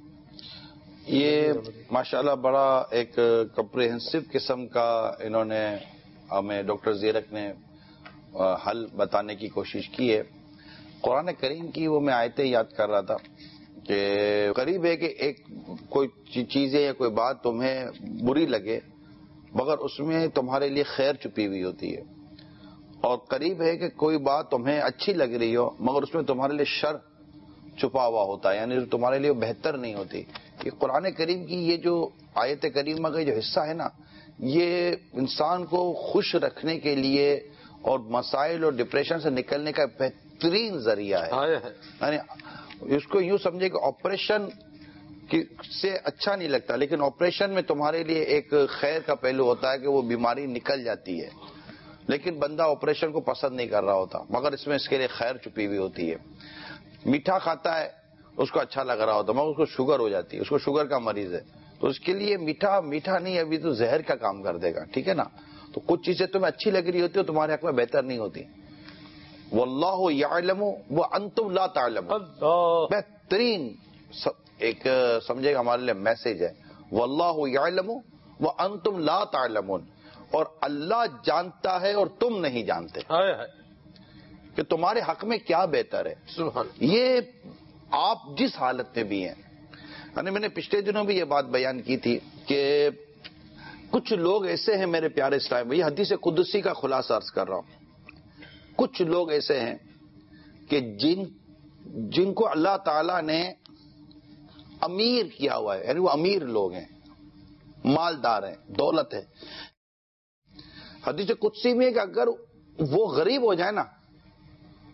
یہ ماشاءاللہ بڑا ایک کمپریہنسو قسم کا انہوں نے ہمیں ڈاکٹر زیرک نے حل بتانے کی کوشش کی ہے۔ قرآن کریم کی وہ میں آیتیں یاد کر رہا تھا کہ قریب ہے کہ ایک کوئی چیزیں یا کوئی بات تمہیں بری لگے مگر اس میں تمہارے لیے خیر چھپی ہوئی ہوتی ہے، اور قریب ہے کہ کوئی بات تمہیں اچھی لگ رہی ہو مگر اس میں تمہارے لیے شر چھپا ہوا ہوتا ہے، یعنی تمہارے لیے بہتر نہیں ہوتی۔ یہ قرآن کریم کی یہ جو آیت کریمہ کا جو حصہ ہے نا، یہ انسان کو خوش رکھنے کے لیے اور مسائل اور ڈپریشن سے نکلنے کا بہترین ذریعہ ہے۔ یعنی اس کو یوں سمجھے کہ آپریشن سے اچھا نہیں لگتا، لیکن آپریشن میں تمہارے لیے ایک خیر کا پہلو ہوتا ہے کہ وہ بیماری نکل جاتی ہے، لیکن بندہ آپریشن کو پسند نہیں کر رہا ہوتا مگر اس میں اس کے لیے خیر چھپی ہوئی ہوتی ہے۔ میٹھا کھاتا ہے اس کو اچھا لگ رہا ہوتا مگر اس کو شوگر ہو جاتی ہے، اس کو شوگر کا مریض ہے تو اس کے لیے میٹھا میٹھا نہیں، ابھی تو زہر کا کام کر دے گا، ٹھیک ہے نا۔ تو کچھ چیزیں تمہیں اچھی لگ رہی ہوتی ہے تمہارے حق میں بہتر نہیں ہوتی۔ واللہ یعلم وانتم لا تعلمون، بہترین ایک سمجھے گا ہمارے لیے میسج ہے، واللہ یعلم وانتم لا تعلمون، اور اللہ جانتا ہے اور تم نہیں جانتے کہ تمہارے حق میں کیا بہتر ہے۔ یہ آپ جس حالت میں بھی ہیں، یعنی میں نے پچھلے دنوں بھی یہ بات بیان کی تھی کہ کچھ لوگ ایسے ہیں میرے پیارے اسلام، یہ حدیث قدسی کا خلاصہ عرض کر رہا ہوں، کچھ لوگ ایسے ہیں کہ جن جن کو اللہ تعالی نے امیر کیا ہوا ہے، یعنی وہ امیر لوگ ہیں، مالدار ہیں، دولت ہے۔ حدیث قدسی میں کہ اگر وہ غریب ہو جائے نا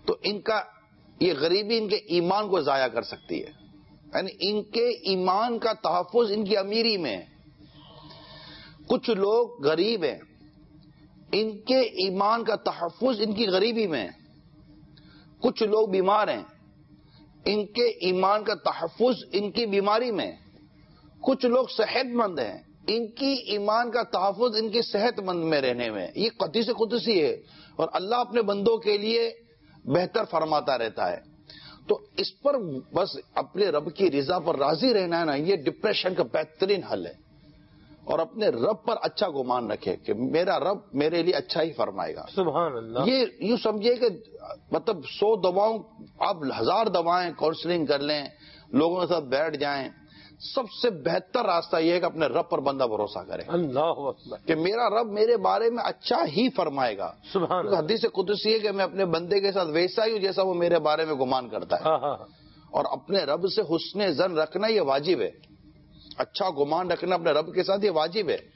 تو ان کا یہ غریبی ان کے ایمان کو ضائع کر سکتی ہے. یعنی ان کے ایمان کا تحفظ ان کی امیری میں ہے. کچھ لوگ غریب ہیں، ان کے ایمان کا تحفظ ان کی غریبی میں ہے. کچھ لوگ بیمار ہیں، ان کے ایمان کا تحفظ ان کی بیماری میں. کچھ لوگ صحت مند ہیں، ان کی ایمان کا تحفظ ان کی صحت مند میں رہنے میں. یہ حدیث قدسی ہے اور اللہ اپنے بندوں کے لیے بہتر فرماتا رہتا ہے. تو اس پر بس اپنے رب کی رضا پر راضی رہنا ہے نا، یہ ڈپریشن کا بہترین حل ہے. اور اپنے رب پر اچھا گمان رکھے کہ میرا رب میرے لیے اچھا ہی فرمائے گا. سبحان اللہ. یہ یوں سمجھیے کہ مطلب سو دواؤں آپ ہزار دوائیں کاؤنسلنگ کر لیں، لوگوں کے ساتھ بیٹھ جائیں، سب سے بہتر راستہ یہ ہے کہ اپنے رب پر بندہ بھروسہ کرے. اللہ اکبر. کہ میرا رب میرے بارے میں اچھا ہی فرمائے گا. سبحان اللہ. حدیث قدسی ہے کہ میں اپنے بندے کے ساتھ ویسا ہی ہوں جیسا وہ میرے بارے میں گمان کرتا ہے. ہاں ہاں. اور اپنے رب سے حسن ظن رکھنا یہ واجب ہے. اچھا گمان رکھنا اپنے رب کے ساتھ یہ واجب ہے.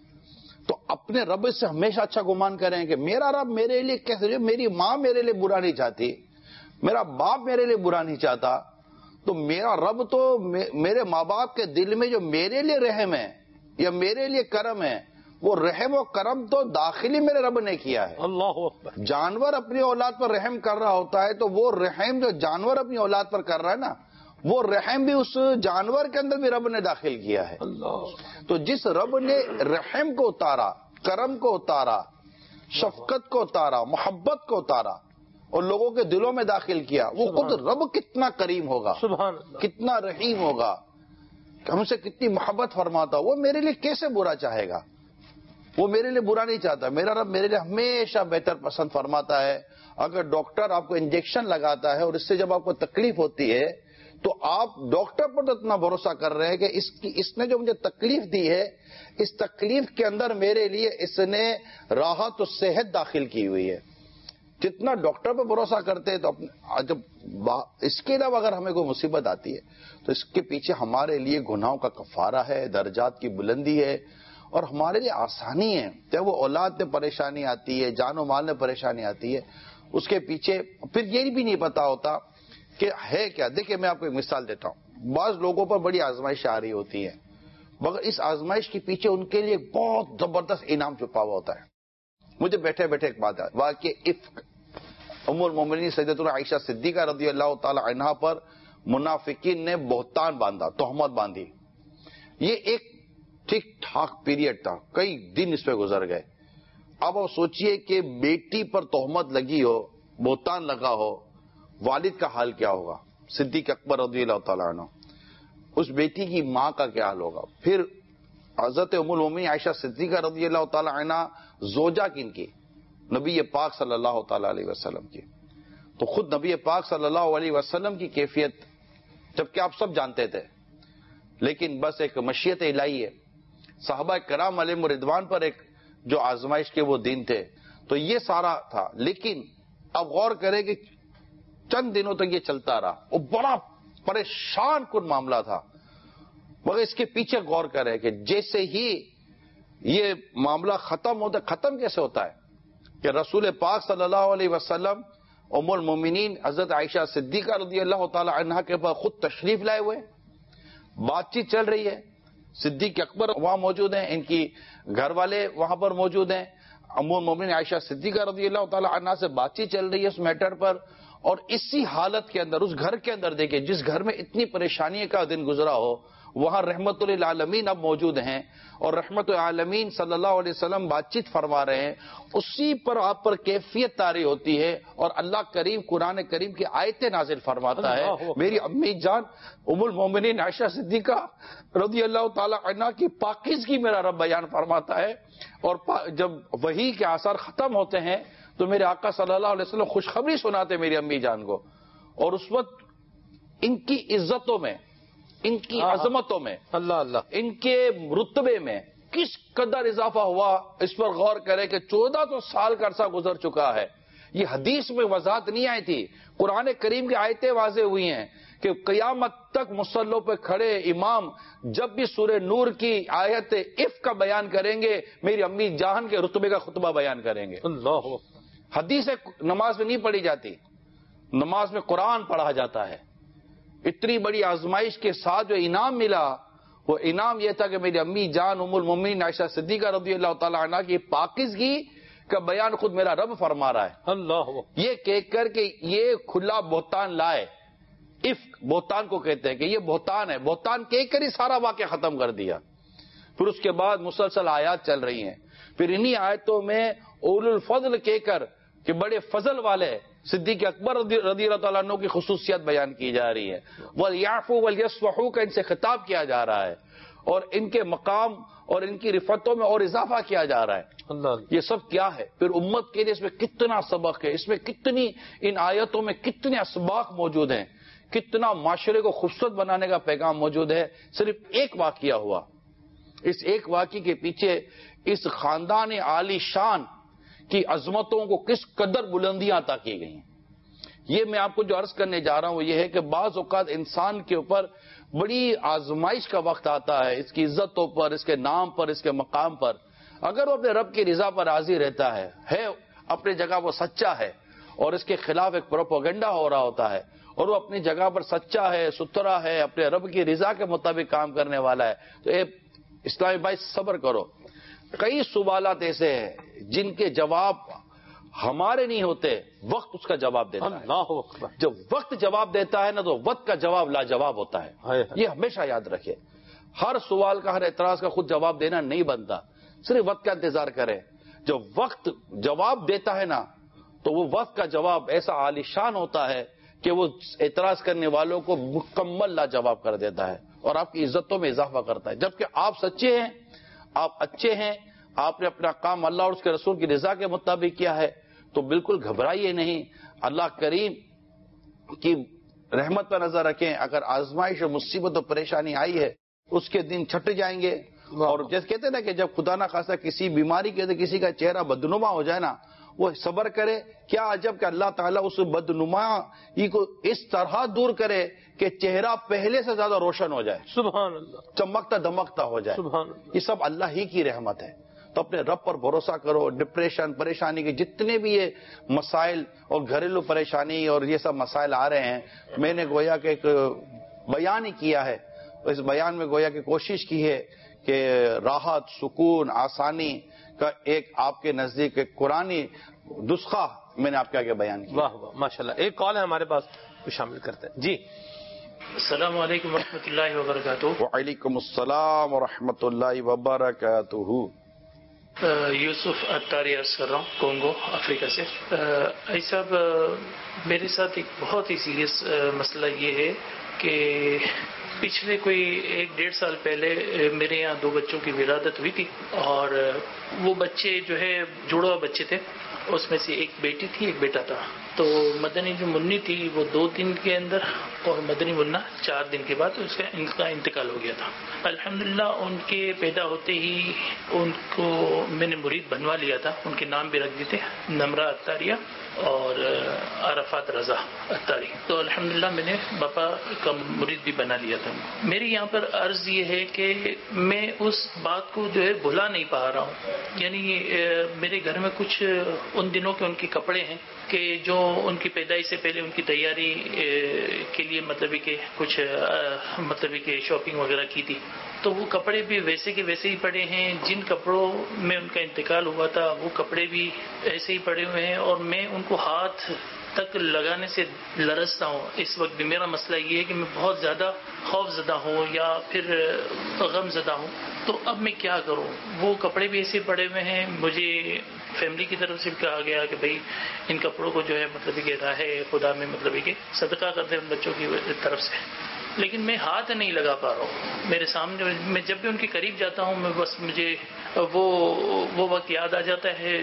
تو اپنے رب سے ہمیشہ اچھا گمان کریں کہ میرا رب میرے لیے کیسے، میری ماں میرے لیے برا نہیں چاہتی، میرا باپ میرے لیے برا نہیں چاہتا، تو میرا رب تو میرے ماں باپ کے دل میں جو میرے لیے رحم ہے یا میرے لیے کرم ہے، وہ رحم و کرم تو داخلی میرے رب نے کیا ہے. اللہ اکبر. جانور اپنی اولاد پر رحم کر رہا ہوتا ہے تو وہ رحم جو جانور اپنی اولاد پر کر رہا ہے نا، وہ رحم بھی اس جانور کے اندر بھی رب نے داخل کیا ہے. اللہ. تو جس رب نے رحم کو اتارا، کرم کو اتارا، شفقت کو اتارا، محبت کو اتارا اور لوگوں کے دلوں میں داخل کیا، وہ خود رب کتنا کریم ہوگا، سبحان اللہ. کتنا رحیم ہوگا، ہم سے کتنی محبت فرماتا. وہ میرے لیے کیسے برا چاہے گا؟ وہ میرے لیے برا نہیں چاہتا. میرا رب میرے لیے ہمیشہ بہتر پسند فرماتا ہے. اگر ڈاکٹر آپ کو انجیکشن لگاتا ہے اور اس سے جب آپ کو تکلیف ہوتی ہے تو آپ ڈاکٹر پر تو اتنا بھروسہ کر رہے ہیں کہ اس کی اس نے جو مجھے تکلیف دی ہے، اس تکلیف کے اندر میرے لیے اس نے راحت و صحت داخل کی ہوئی ہے. جتنا ڈاکٹر پہ بھروسہ کرتے ہیں تو اپنے جب اس کے علاوہ اگر ہمیں کوئی مصیبت آتی ہے تو اس کے پیچھے ہمارے لیے گناہوں کا کفارہ ہے، درجات کی بلندی ہے اور ہمارے لیے آسانی ہے. چاہے وہ اولاد میں پریشانی آتی ہے، جان و مال میں پریشانی آتی ہے، اس کے پیچھے پھر یہ بھی نہیں پتا ہوتا کہ ہے کیا. دیکھیں میں آپ کو ایک مثال دیتا ہوں. بعض لوگوں پر بڑی آزمائش آ رہی ہوتی ہے، مگر اس آزمائش کے پیچھے ان کے لیے بہت زبردست انعام چھپا ہوا ہوتا ہے. مجھے بیٹھے بیٹھے ایک بات ہے، واقع افک ام المومنین سیدتنا عائشہ صدیقہ رضی اللہ تعالی عنہا پر منافقین نے بہتان باندھا، تہمت باندھی. یہ ایک ٹھیک ٹھاک پیریڈ تھا، کئی دن اس پہ گزر گئے. اب آپ سوچئے کہ بیٹی پر تہمت لگی ہو، بہتان لگا ہو، والد کا حال کیا ہوگا؟ صدیق اکبر رضی اللہ تعالیٰ عنہ. اس بیٹی کی ماں کا کیا حال ہوگا؟ پھر حضرت ام المومنین عائشہ صدیقہ رضی اللہ تعالیٰ عنہ زوجہ کن کی؟ نبی پاک صلی اللہ تعالیٰ علیہ وسلم کی. تو خود نبی پاک صلی اللہ علیہ وسلم کی کیفیت جبکہ آپ سب جانتے تھے، لیکن بس ایک مشیت الہی ہے. صحابہ کرام علیہم رضوان پر ایک جو آزمائش کے وہ دن تھے تو یہ سارا تھا. لیکن اب غور کریں کہ چند دنوں تک یہ چلتا رہا اور بڑا پریشان کن معاملہ تھا. مگر اس کے پیچھے غور کریں کہ جیسے ہی یہ معاملہ ختم ہوتا، ختم کیسے ہوتا ہے کہ رسول پاک صلی اللہ علیہ وسلم ام المومنین حضرت عائشہ صدیقہ رضی اللہ تعالی عنہا کے پاس خود تشریف لائے ہوئے، بات چیت چل رہی ہے. صدیق اکبر وہاں موجود ہیں، ان کی گھر والے وہاں پر موجود ہیں. ام المومنین عائشہ صدیقہ رضی اللہ تعالی عنہا سے بات چیت چل رہی ہے اس میٹر پر. اور اسی حالت کے اندر اس گھر کے اندر دیکھیں جس گھر میں اتنی پریشانی کا دن گزرا ہو، وہاں رحمت للعالمین اب موجود ہیں اور رحمت العالمین صلی اللہ علیہ وسلم بات چیت فرما رہے ہیں. اسی پر آپ پر کیفیت طاری ہوتی ہے اور اللہ کریم قرآن کریم کی آیتیں نازل فرماتا ہے. میری امی جان ام المومنین عائشہ صدیقہ رضی اللہ تعالی عنہا کی پاکیزگی میرا رب بیان فرماتا ہے. اور جب وحی کے آثار ختم ہوتے ہیں تو میرے آقا صلی اللہ علیہ وسلم خوشخبری سناتے میری امی جان کو، اور اس وقت ان کی عزتوں میں، ان کی عظمتوں میں، اللہ اللہ ان کے رتبے میں کس قدر اضافہ ہوا اس پر غور کرے کہ چودہ سو سال کا عرصہ گزر چکا ہے. یہ حدیث میں وضاحت نہیں آئی تھی، قرآن کریم کی آیتیں واضح ہوئی ہیں کہ قیامت تک مصلوں پہ کھڑے امام جب بھی سورہ نور کی آیت اف کا بیان کریں گے میری امی جان کے رتبے کا خطبہ بیان کریں گے. اللہ حدیث نماز میں نہیں پڑھی جاتی، نماز میں قرآن پڑھا جاتا ہے. اتنی بڑی آزمائش کے ساتھ جو انعام ملا وہ انعام یہ تھا کہ میری امی جان ام المومنین عائشہ صدیقہ رضی اللہ تعالی عنہ کی پاکیزگی کا بیان خود میرا رب فرما رہا ہے. اللہ یہ کہہ کر کہ یہ کھلا بہتان لائے. افک بہتان کو کہتے ہیں کہ یہ بہتان ہے. بہتان کہہ کر ہی سارا واقعہ ختم کر دیا. پھر اس کے بعد مسلسل آیات چل رہی ہیں. پھر انہی آیتوں میں اولو الفضل کہہ کر کہ بڑے فضل والے صدیق اکبر رضی اللہ تعالیٰ عنہ کی خصوصیت بیان کی جا رہی ہے. وَلْيَعْفُوا وَلْيَصْفَحُوا کا ان سے خطاب کیا جا رہا ہے اور ان کے مقام اور ان کی رفتوں میں اور اضافہ کیا جا رہا ہے. یہ سب کیا ہے؟ پھر امت کے لیے اس میں کتنا سبق ہے, اس میں کتنی, ان آیتوں میں کتنے اسباق موجود ہیں, کتنا معاشرے کو خوبصورت بنانے کا پیغام موجود ہے. صرف ایک واقعہ ہوا, اس ایک واقعے کے پیچھے اس خاندان عالی شان کی عظمتوں کو کس قدر بلندیاں عطا کی گئی ہیں. یہ میں آپ کو جو عرض کرنے جا رہا ہوں وہ یہ ہے کہ بعض اوقات انسان کے اوپر بڑی آزمائش کا وقت آتا ہے, اس کی عزتوں پر, اس کے نام پر, اس کے مقام پر. اگر وہ اپنے رب کی رضا پر راضی رہتا ہے, ہے اپنی جگہ وہ سچا ہے اور اس کے خلاف ایک پروپیگنڈا ہو رہا ہوتا ہے, اور وہ اپنی جگہ پر سچا ہے, ستھرا ہے, اپنے رب کی رضا کے مطابق کام کرنے والا ہے, تو اے اسلامی بھائی صبر کرو. کئی سوالات ایسے ہیں جن کے جواب ہمارے نہیں ہوتے, وقت اس کا جواب دیتا ہے. اللہ اکبر. جب وقت جواب دیتا ہے نا تو وقت کا جواب لاجواب ہوتا ہے. یہ ہمیشہ یاد رکھے. ہر سوال کا, ہر اعتراض کا خود جواب دینا نہیں بنتا, صرف وقت کا انتظار کرے. جب وقت جواب دیتا ہے نا تو وہ وقت کا جواب ایسا عالیشان ہوتا ہے کہ وہ اعتراض کرنے والوں کو مکمل لاجواب کر دیتا ہے اور آپ کی عزتوں میں اضافہ کرتا ہے. جبکہ آپ سچے ہیں, آپ اچھے ہیں, آپ نے اپنا کام اللہ اور اس کے رسول کی رضا کے مطابق کیا ہے, تو بالکل گھبرائیے نہیں. اللہ کریم کی رحمت پر نظر رکھیں. اگر آزمائش اور مصیبت اور پریشانی آئی ہے اس کے دن چھٹ جائیں گے. اور جیسے کہتے ہیں نا کہ جب خدا نہ خاصہ کسی بیماری کے اندر کسی کا چہرہ بدنما ہو جائے نا, وہ صبر کرے. کیا عجب کہ اللہ تعالیٰ اس بدنمائی کو اس طرح دور کرے کہ چہرہ پہلے سے زیادہ روشن ہو جائے, سبحان اللہ, چمکتا دمکتا ہو جائے. سبحان اللہ. یہ سب اللہ ہی کی رحمت ہے. تو اپنے رب پر بھروسہ کرو. ڈپریشن, پریشانی کے جتنے بھی یہ مسائل اور گھریلو پریشانی اور یہ سب مسائل آ رہے ہیں, میں نے گویا کہ ایک بیان ہی کیا ہے. اس بیان میں گویا کہ کوشش کی ہے کہ راحت, سکون, آسانی کا ایک آپ کے نزدیک ایک قرآنی نسخہ میں نے آپ کے آگے بیان کیا. واہ واہ, ماشاء اللہ. ایک کال ہے ہمارے پاس, شامل کرتے ہیں. جی السلام علیکم ورحمۃ اللہ وبرکاتہ. وعلیکم السلام ورحمۃ اللہ وبرکاتہ. یوسف اتاری عرض کر رہا ہوں, کونگو, افریقہ سے. بھائی صاحب, میرے ساتھ ایک بہت ہی سیریس مسئلہ یہ ہے کہ پچھلے کوئی ایک ڈیڑھ سال پہلے میرے یہاں دو بچوں کی ولادت ہوئی تھی, اور وہ بچے جو ہے جڑوا بچے تھے. اس میں سے ایک بیٹی تھی, ایک بیٹا تھا. تو مدنی جو منی تھی وہ دو دن کے اندر اور مدنی منا چار دن کے بعد اس کا ان کا انتقال ہو گیا تھا. الحمدللہ ان کے پیدا ہوتے ہی ان کو میں نے مرید بنوا لیا تھا. ان کے نام بھی رکھ دیتے, نمرہ اتاریہ اور عرفات رضا اتاری. تو الحمدللہ میں نے باپا کا مرید بھی بنا لیا تھا. میری یہاں پر عرض یہ ہے کہ میں اس بات کو جو ہے بھلا نہیں پا رہا ہوں. یعنی میرے گھر میں کچھ ان دنوں کے ان کے کپڑے ہیں کہ جو ان کی پیدائش سے پہلے ان کی تیاری کے لیے مطلب کہ کچھ مطلب کہ شاپنگ وغیرہ کی تھی. تو وہ کپڑے بھی ویسے کے ویسے ہی پڑے ہیں. جن کپڑوں میں ان کا انتقال ہوا تھا وہ کپڑے بھی ایسے ہی پڑے ہوئے ہیں, اور میں ان کو ہاتھ تک لگانے سے لرزتا ہوں. اس وقت بھی میرا مسئلہ یہ ہے کہ میں بہت زیادہ خوف زدہ ہوں یا پھر غم زدہ ہوں. تو اب میں کیا کروں؟ وہ کپڑے بھی ایسے پڑے ہوئے ہیں. مجھے فیملی کی طرف سے کہا گیا کہ بھائی ان کپڑوں کو جو ہے مطلب کہ راہ خدا میں مطلب کہ صدقہ کرتے ہیں بچوں کی طرف سے, لیکن میں ہاتھ نہیں لگا پا رہا ہوں. میرے سامنے میں جب بھی ان کے قریب جاتا ہوں میں بس مجھے وہ وہ وقت یاد آ جاتا ہے.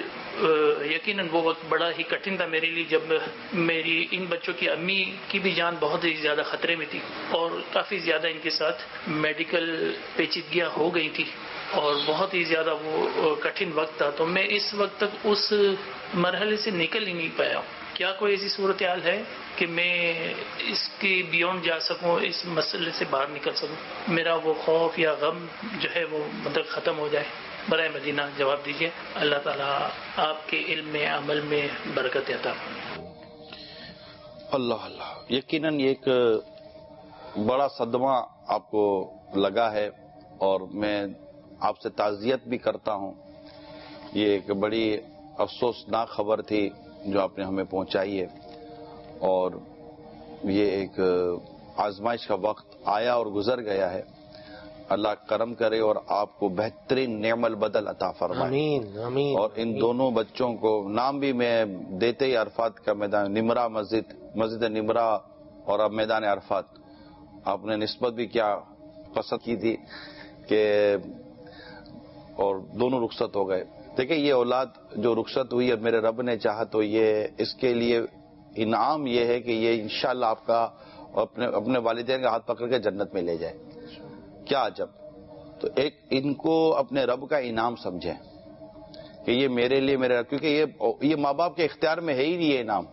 یقیناً وہ وقت بڑا ہی کٹھن تھا میرے لیے جب میری ان بچوں کی امی کی بھی جان بہت ہی زیادہ خطرے میں تھی اور کافی زیادہ ان کے ساتھ میڈیکل پیچیدگیاں ہو گئی تھی اور بہت ہی زیادہ وہ کٹھن وقت تھا. تو میں اس وقت تک اس مرحلے سے نکل ہی نہیں پایا. کیا کوئی ایسی صورتحال ہے کہ میں اس کی بیونڈ جا سکوں, اس مسئلے سے باہر نکل سکوں, میرا وہ خوف یا غم جو ہے وہ مطلب ختم ہو جائے؟ برائے مدینہ جواب دیجیے. اللہ تعالیٰ آپ کے علم میں عمل میں برکت عطا. اللہ اللہ یقیناً یہ ایک بڑا صدمہ آپ کو لگا ہے اور میں آپ سے تعزیت بھی کرتا ہوں. یہ ایک بڑی افسوسناک خبر تھی جو آپ نے ہمیں پہنچائی ہے اور یہ ایک آزمائش کا وقت آیا اور گزر گیا ہے. اللہ کرم کرے اور آپ کو بہترین نعم البدل عطا فرمائے. آمین آمین. اور ان دونوں بچوں کو نام بھی میں دیتے ہی عرفات کا میدان نمرا مسجد مسجد نمرا اور اب میدان عرفات آپ نے نسبت بھی کیا پسند کی تھی کہ اور دونوں رخصت ہو گئے. دیکھیں یہ اولاد جو رخصت ہوئی اور میرے رب نے چاہا تو یہ اس کے لیے انعام یہ ہے کہ یہ انشاءاللہ آپ کا اپنے اپنے والدین کا ہاتھ پکڑ کے جنت میں لے جائے. کیا عجب. تو ایک ان کو اپنے رب کا انعام سمجھیں کہ یہ میرے لیے میرے کیونکہ یہ یہ ماں باپ کے اختیار میں ہے ہی نہیں یہ انعام.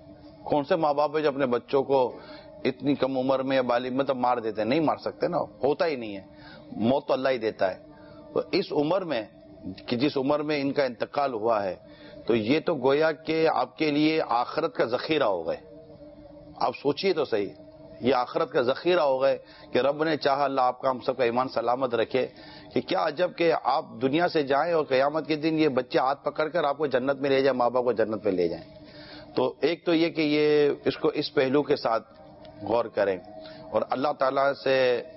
کون سے ماں باپ ہے جو اپنے بچوں کو اتنی کم عمر میں یا بالغ میں تو مار دیتے ہیں؟ نہیں مار سکتے نا, ہوتا ہی نہیں ہے. موت تو اللہ ہی دیتا ہے. تو اس عمر میں کہ جس عمر میں ان کا انتقال ہوا ہے تو یہ تو گویا کہ آپ کے لیے آخرت کا ذخیرہ ہو گئے. آپ سوچئے تو صحیح, یہ آخرت کا ذخیرہ ہو گئے کہ رب نے چاہا اللہ آپ کا ہم سب کا ایمان سلامت رکھے کہ کیا عجب کہ آپ دنیا سے جائیں اور قیامت کے دن یہ بچے ہاتھ پکڑ کر آپ کو جنت میں لے جائیں, ماں باپ کو جنت میں لے جائیں. تو ایک تو یہ کہ یہ اس کو اس پہلو کے ساتھ غور کریں اور اللہ تعالیٰ سے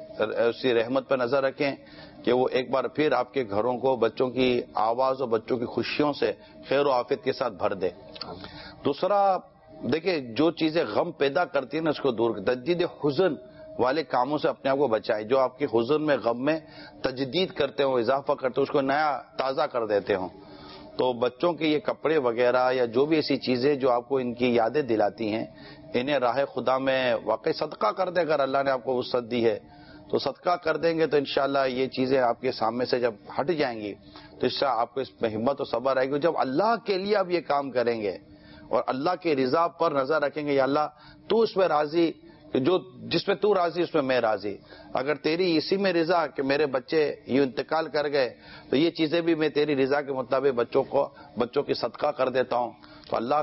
اسی رحمت پر نظر رکھیں کہ وہ ایک بار پھر آپ کے گھروں کو بچوں کی آواز اور بچوں کی خوشیوں سے خیر و عافیت کے ساتھ بھر دے. دوسرا دیکھیں جو چیزیں غم پیدا کرتی ہیں نا اس کو دور تجدید حزن والے کاموں سے اپنے آپ کو بچائیں. جو آپ کے حزن میں غم میں تجدید کرتے ہوں, اضافہ کرتے ہوں, اس کو نیا تازہ کر دیتے ہوں. تو بچوں کے یہ کپڑے وغیرہ یا جو بھی ایسی چیزیں جو آپ کو ان کی یادیں دلاتی ہیں انہیں راہ خدا میں واقعی صدقہ کر دیں. اگر اللہ نے آپ کو وسعت دی ہے تو صدقہ کر دیں گے تو انشاءاللہ یہ چیزیں آپ کے سامنے سے جب ہٹ جائیں گی تو اس سے آپ کو اس میں ہمت و صبر آئے گی. جب اللہ کے لیے آپ یہ کام کریں گے اور اللہ کے رضا پر نظر رکھیں گے, یا اللہ تو اس میں راضی, جو جس میں تو راضی اس میں میں راضی. اگر تیری اسی میں رضا کہ میرے بچے یہ انتقال کر گئے تو یہ چیزیں بھی میں تیری رضا کے مطابق بچوں کو بچوں کی صدقہ کر دیتا ہوں. تو اللہ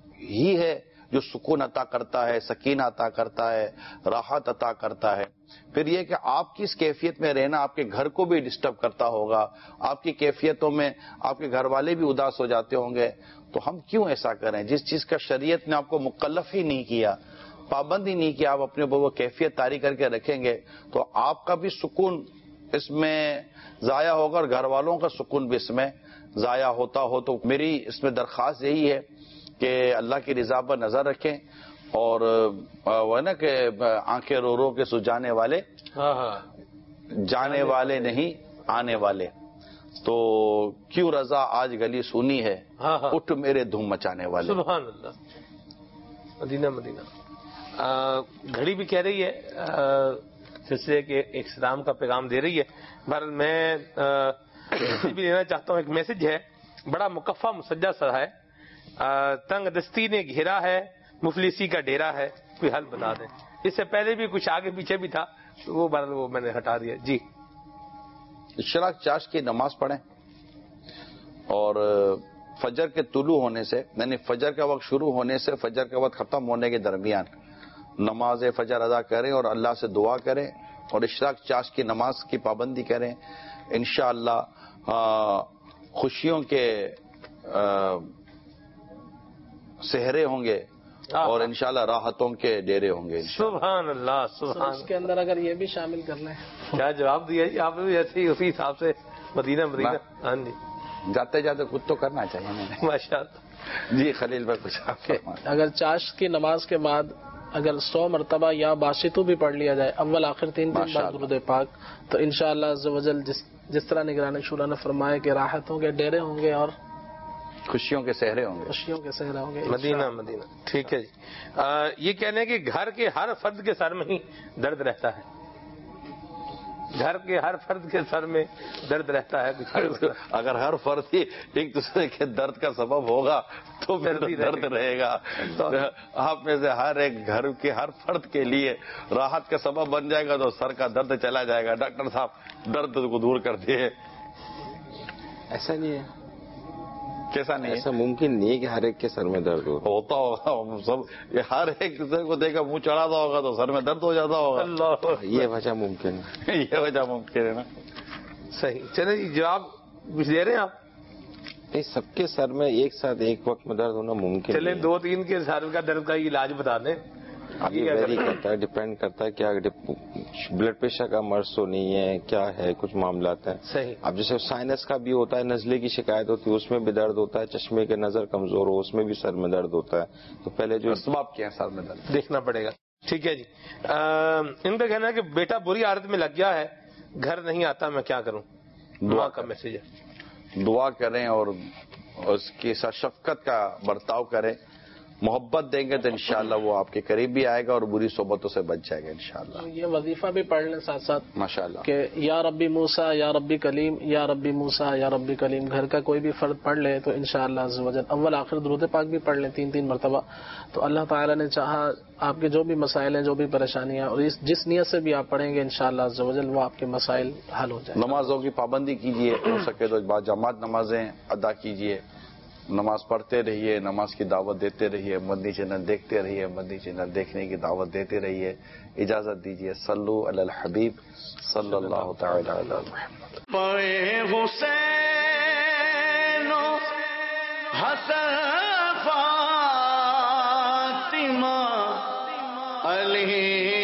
ہی ہے جو سکون عطا کرتا ہے, سکینہ عطا کرتا ہے, راحت عطا کرتا ہے. پھر یہ کہ آپ کی اس کیفیت میں رہنا آپ کے گھر کو بھی ڈسٹرب کرتا ہوگا, آپ کی کیفیتوں میں آپ کے گھر والے بھی اداس ہو جاتے ہوں گے. تو ہم کیوں ایسا کریں جس چیز کا شریعت نے آپ کو مکلف ہی نہیں کیا, پابند ہی نہیں کیا, آپ اپنے اوپر وہ کیفیت طاری کر کے رکھیں گے تو آپ کا بھی سکون اس میں ضائع ہوگا اور گھر والوں کا سکون بھی اس میں ضائع ہوتا ہو. تو میری اس میں درخواست یہی ہے کہ اللہ کی رضا پر نظر رکھیں اور وہ نا کہ آنکھیں رو رو کے سجانے والے جانے والے نہیں آنے والے. تو کیوں رضا آج گلی سونی ہے, اٹھ میرے دھوم مچانے والے. سبحان اللہ. مدینہ مدینہ. گھڑی بھی کہہ رہی ہے سلسلے کے احترام کا پیغام دے رہی ہے. بہرحال میں بھی لینا چاہتا ہوں. ایک میسج ہے, بڑا مکفہ مسجہ سا ہے, تنگ دستی نے گھیرا ہے, مفلسی کا ڈیرا ہے, کوئی حل بتا دیں. اس سے پہلے بھی کچھ آگے پیچھے بھی تھا وہ بہرحال وہ میں نے ہٹا دیا. جی اشراق چاش کی نماز پڑھیں اور فجر کے طلوع ہونے سے یعنی فجر کا وقت شروع ہونے سے فجر کا وقت ختم ہونے کے درمیان نماز فجر ادا کریں اور اللہ سے دعا کریں اور اشراق چاش کی نماز کی پابندی کریں. انشاءاللہ خوشیوں کے سہرے ہوں گے اور انشاءاللہ راحتوں کے ڈیرے ہوں گے. سبحان اللہ سبحان. اس کے اندر اگر یہ بھی شامل کر لیں. کیا جواب دیا جی آپ نے بھی ایسے ہی اسی حساب سے مدینہ مدینہ. ہاں جی جاتے جاتے کچھ تو کرنا چاہیے میں نے. ماشاء اللہ. جی خلیل بھائی کچھ آپ کے اگر چاش کی نماز کے بعد اگر سو مرتبہ یا باشتو بھی پڑھ لیا جائے اول آخر تین تین بار درود پاک تو انشاءاللہ عز و جل جس جس طرح نگران شورا نے فرمایا کہ راحتوں کے ڈیرے ہوں گے اور خوشیوں کے سہرے ہوں گے. خوشیوں کے سہرے ہوں گے. مدینہ مدینہ. ٹھیک ہے جی. یہ کہنے کہ گھر کے ہر فرد کے سر میں ہی درد رہتا ہے. گھر کے ہر فرد کے سر میں درد رہتا ہے. اگر ہر فرد ہی ایک دوسرے کے درد کا سبب ہوگا تو پھر درد رہے گا. آپ میں سے ہر ایک گھر کے ہر فرد کے لیے راحت کا سبب بن جائے گا تو سر کا درد چلا جائے گا. ڈاکٹر صاحب درد کو دور کر دیے. ایسا نہیں ہے کیسا نہیں ایسا ممکن نہیں ہے کہ ہر ایک کے سر میں درد ہو. ہوتا ہوگا سب, یہ ہر ایک دوسرے کو دیکھ کر منہ چڑھاتا ہوگا تو سر میں درد ہو جاتا ہوگا. اللہ, یہ وجہ ممکن ہے. یہ وجہ ممکن ہے نا. صحیح. چلے جی, جواب کچھ دے رہے ہیں آپ؟ نہیں, سب کے سر میں ایک ساتھ ایک وقت میں درد ہونا ممکن چلے نہیں. دو تین کے سر کا درد کا علاج بتا دیں. یہ ویری کرتا ہے, ڈپینڈ کرتا ہے کیا بلڈ پریشر کا مرض تو نہیں ہے, کیا ہے, کچھ معاملات ہیں. صحیح. اب جیسے سائنس کا بھی ہوتا ہے, نزلے کی شکایت ہوتی ہے اس میں بھی درد ہوتا ہے, چشمے کے نظر کمزور ہو اس میں بھی سر میں درد ہوتا ہے. تو پہلے جو اسباب کیا ہے سر میں درد دیکھنا پڑے گا. ٹھیک ہے جی. ان کا کہنا ہے کہ بیٹا بری عادت میں لگ گیا ہے, گھر نہیں آتا, میں کیا کروں؟ دعا کا میسج ہے. دعا کریں اور اس کی شفقت کا برتاؤ کریں, محبت دیں گے تو انشاءاللہ وہ آپ کے قریب بھی آئے گا اور بری صحبتوں سے بچ جائے گا انشاءاللہ. یہ وظیفہ بھی پڑھ لیں ساتھ ساتھ ماشاءاللہ کہ یا ربی موسیٰ یا ربی کلیم یا ربی موسیٰ یا ربی کلیم. گھر کا کوئی بھی فرد پڑھ لے تو انشاءاللہ عز و جل اول آخر درود پاک بھی پڑھ لیں تین تین مرتبہ, تو اللہ تعالیٰ نے چاہا آپ کے جو بھی مسائل ہیں, جو بھی پریشانیاں, اور جس نیت سے بھی آپ پڑھیں گے انشاءاللہ عز و جل وہ آپ کے مسائل حل ہو جائیں. نمازوں کی پابندی کیجیے, ہو سکے تو با جماعت نمازیں ادا کیجیے, نماز پڑھتے رہیے, نماز کی دعوت دیتے رہیے, مدنی چینل دیکھتے رہیے, مدنی چینل دیکھنے کی دعوت دیتے رہیے. اجازت دیجیے. صلو علی الحبیب صلی اللہ تعالی علی محمد. پے حسین و حسن فاطمہ علی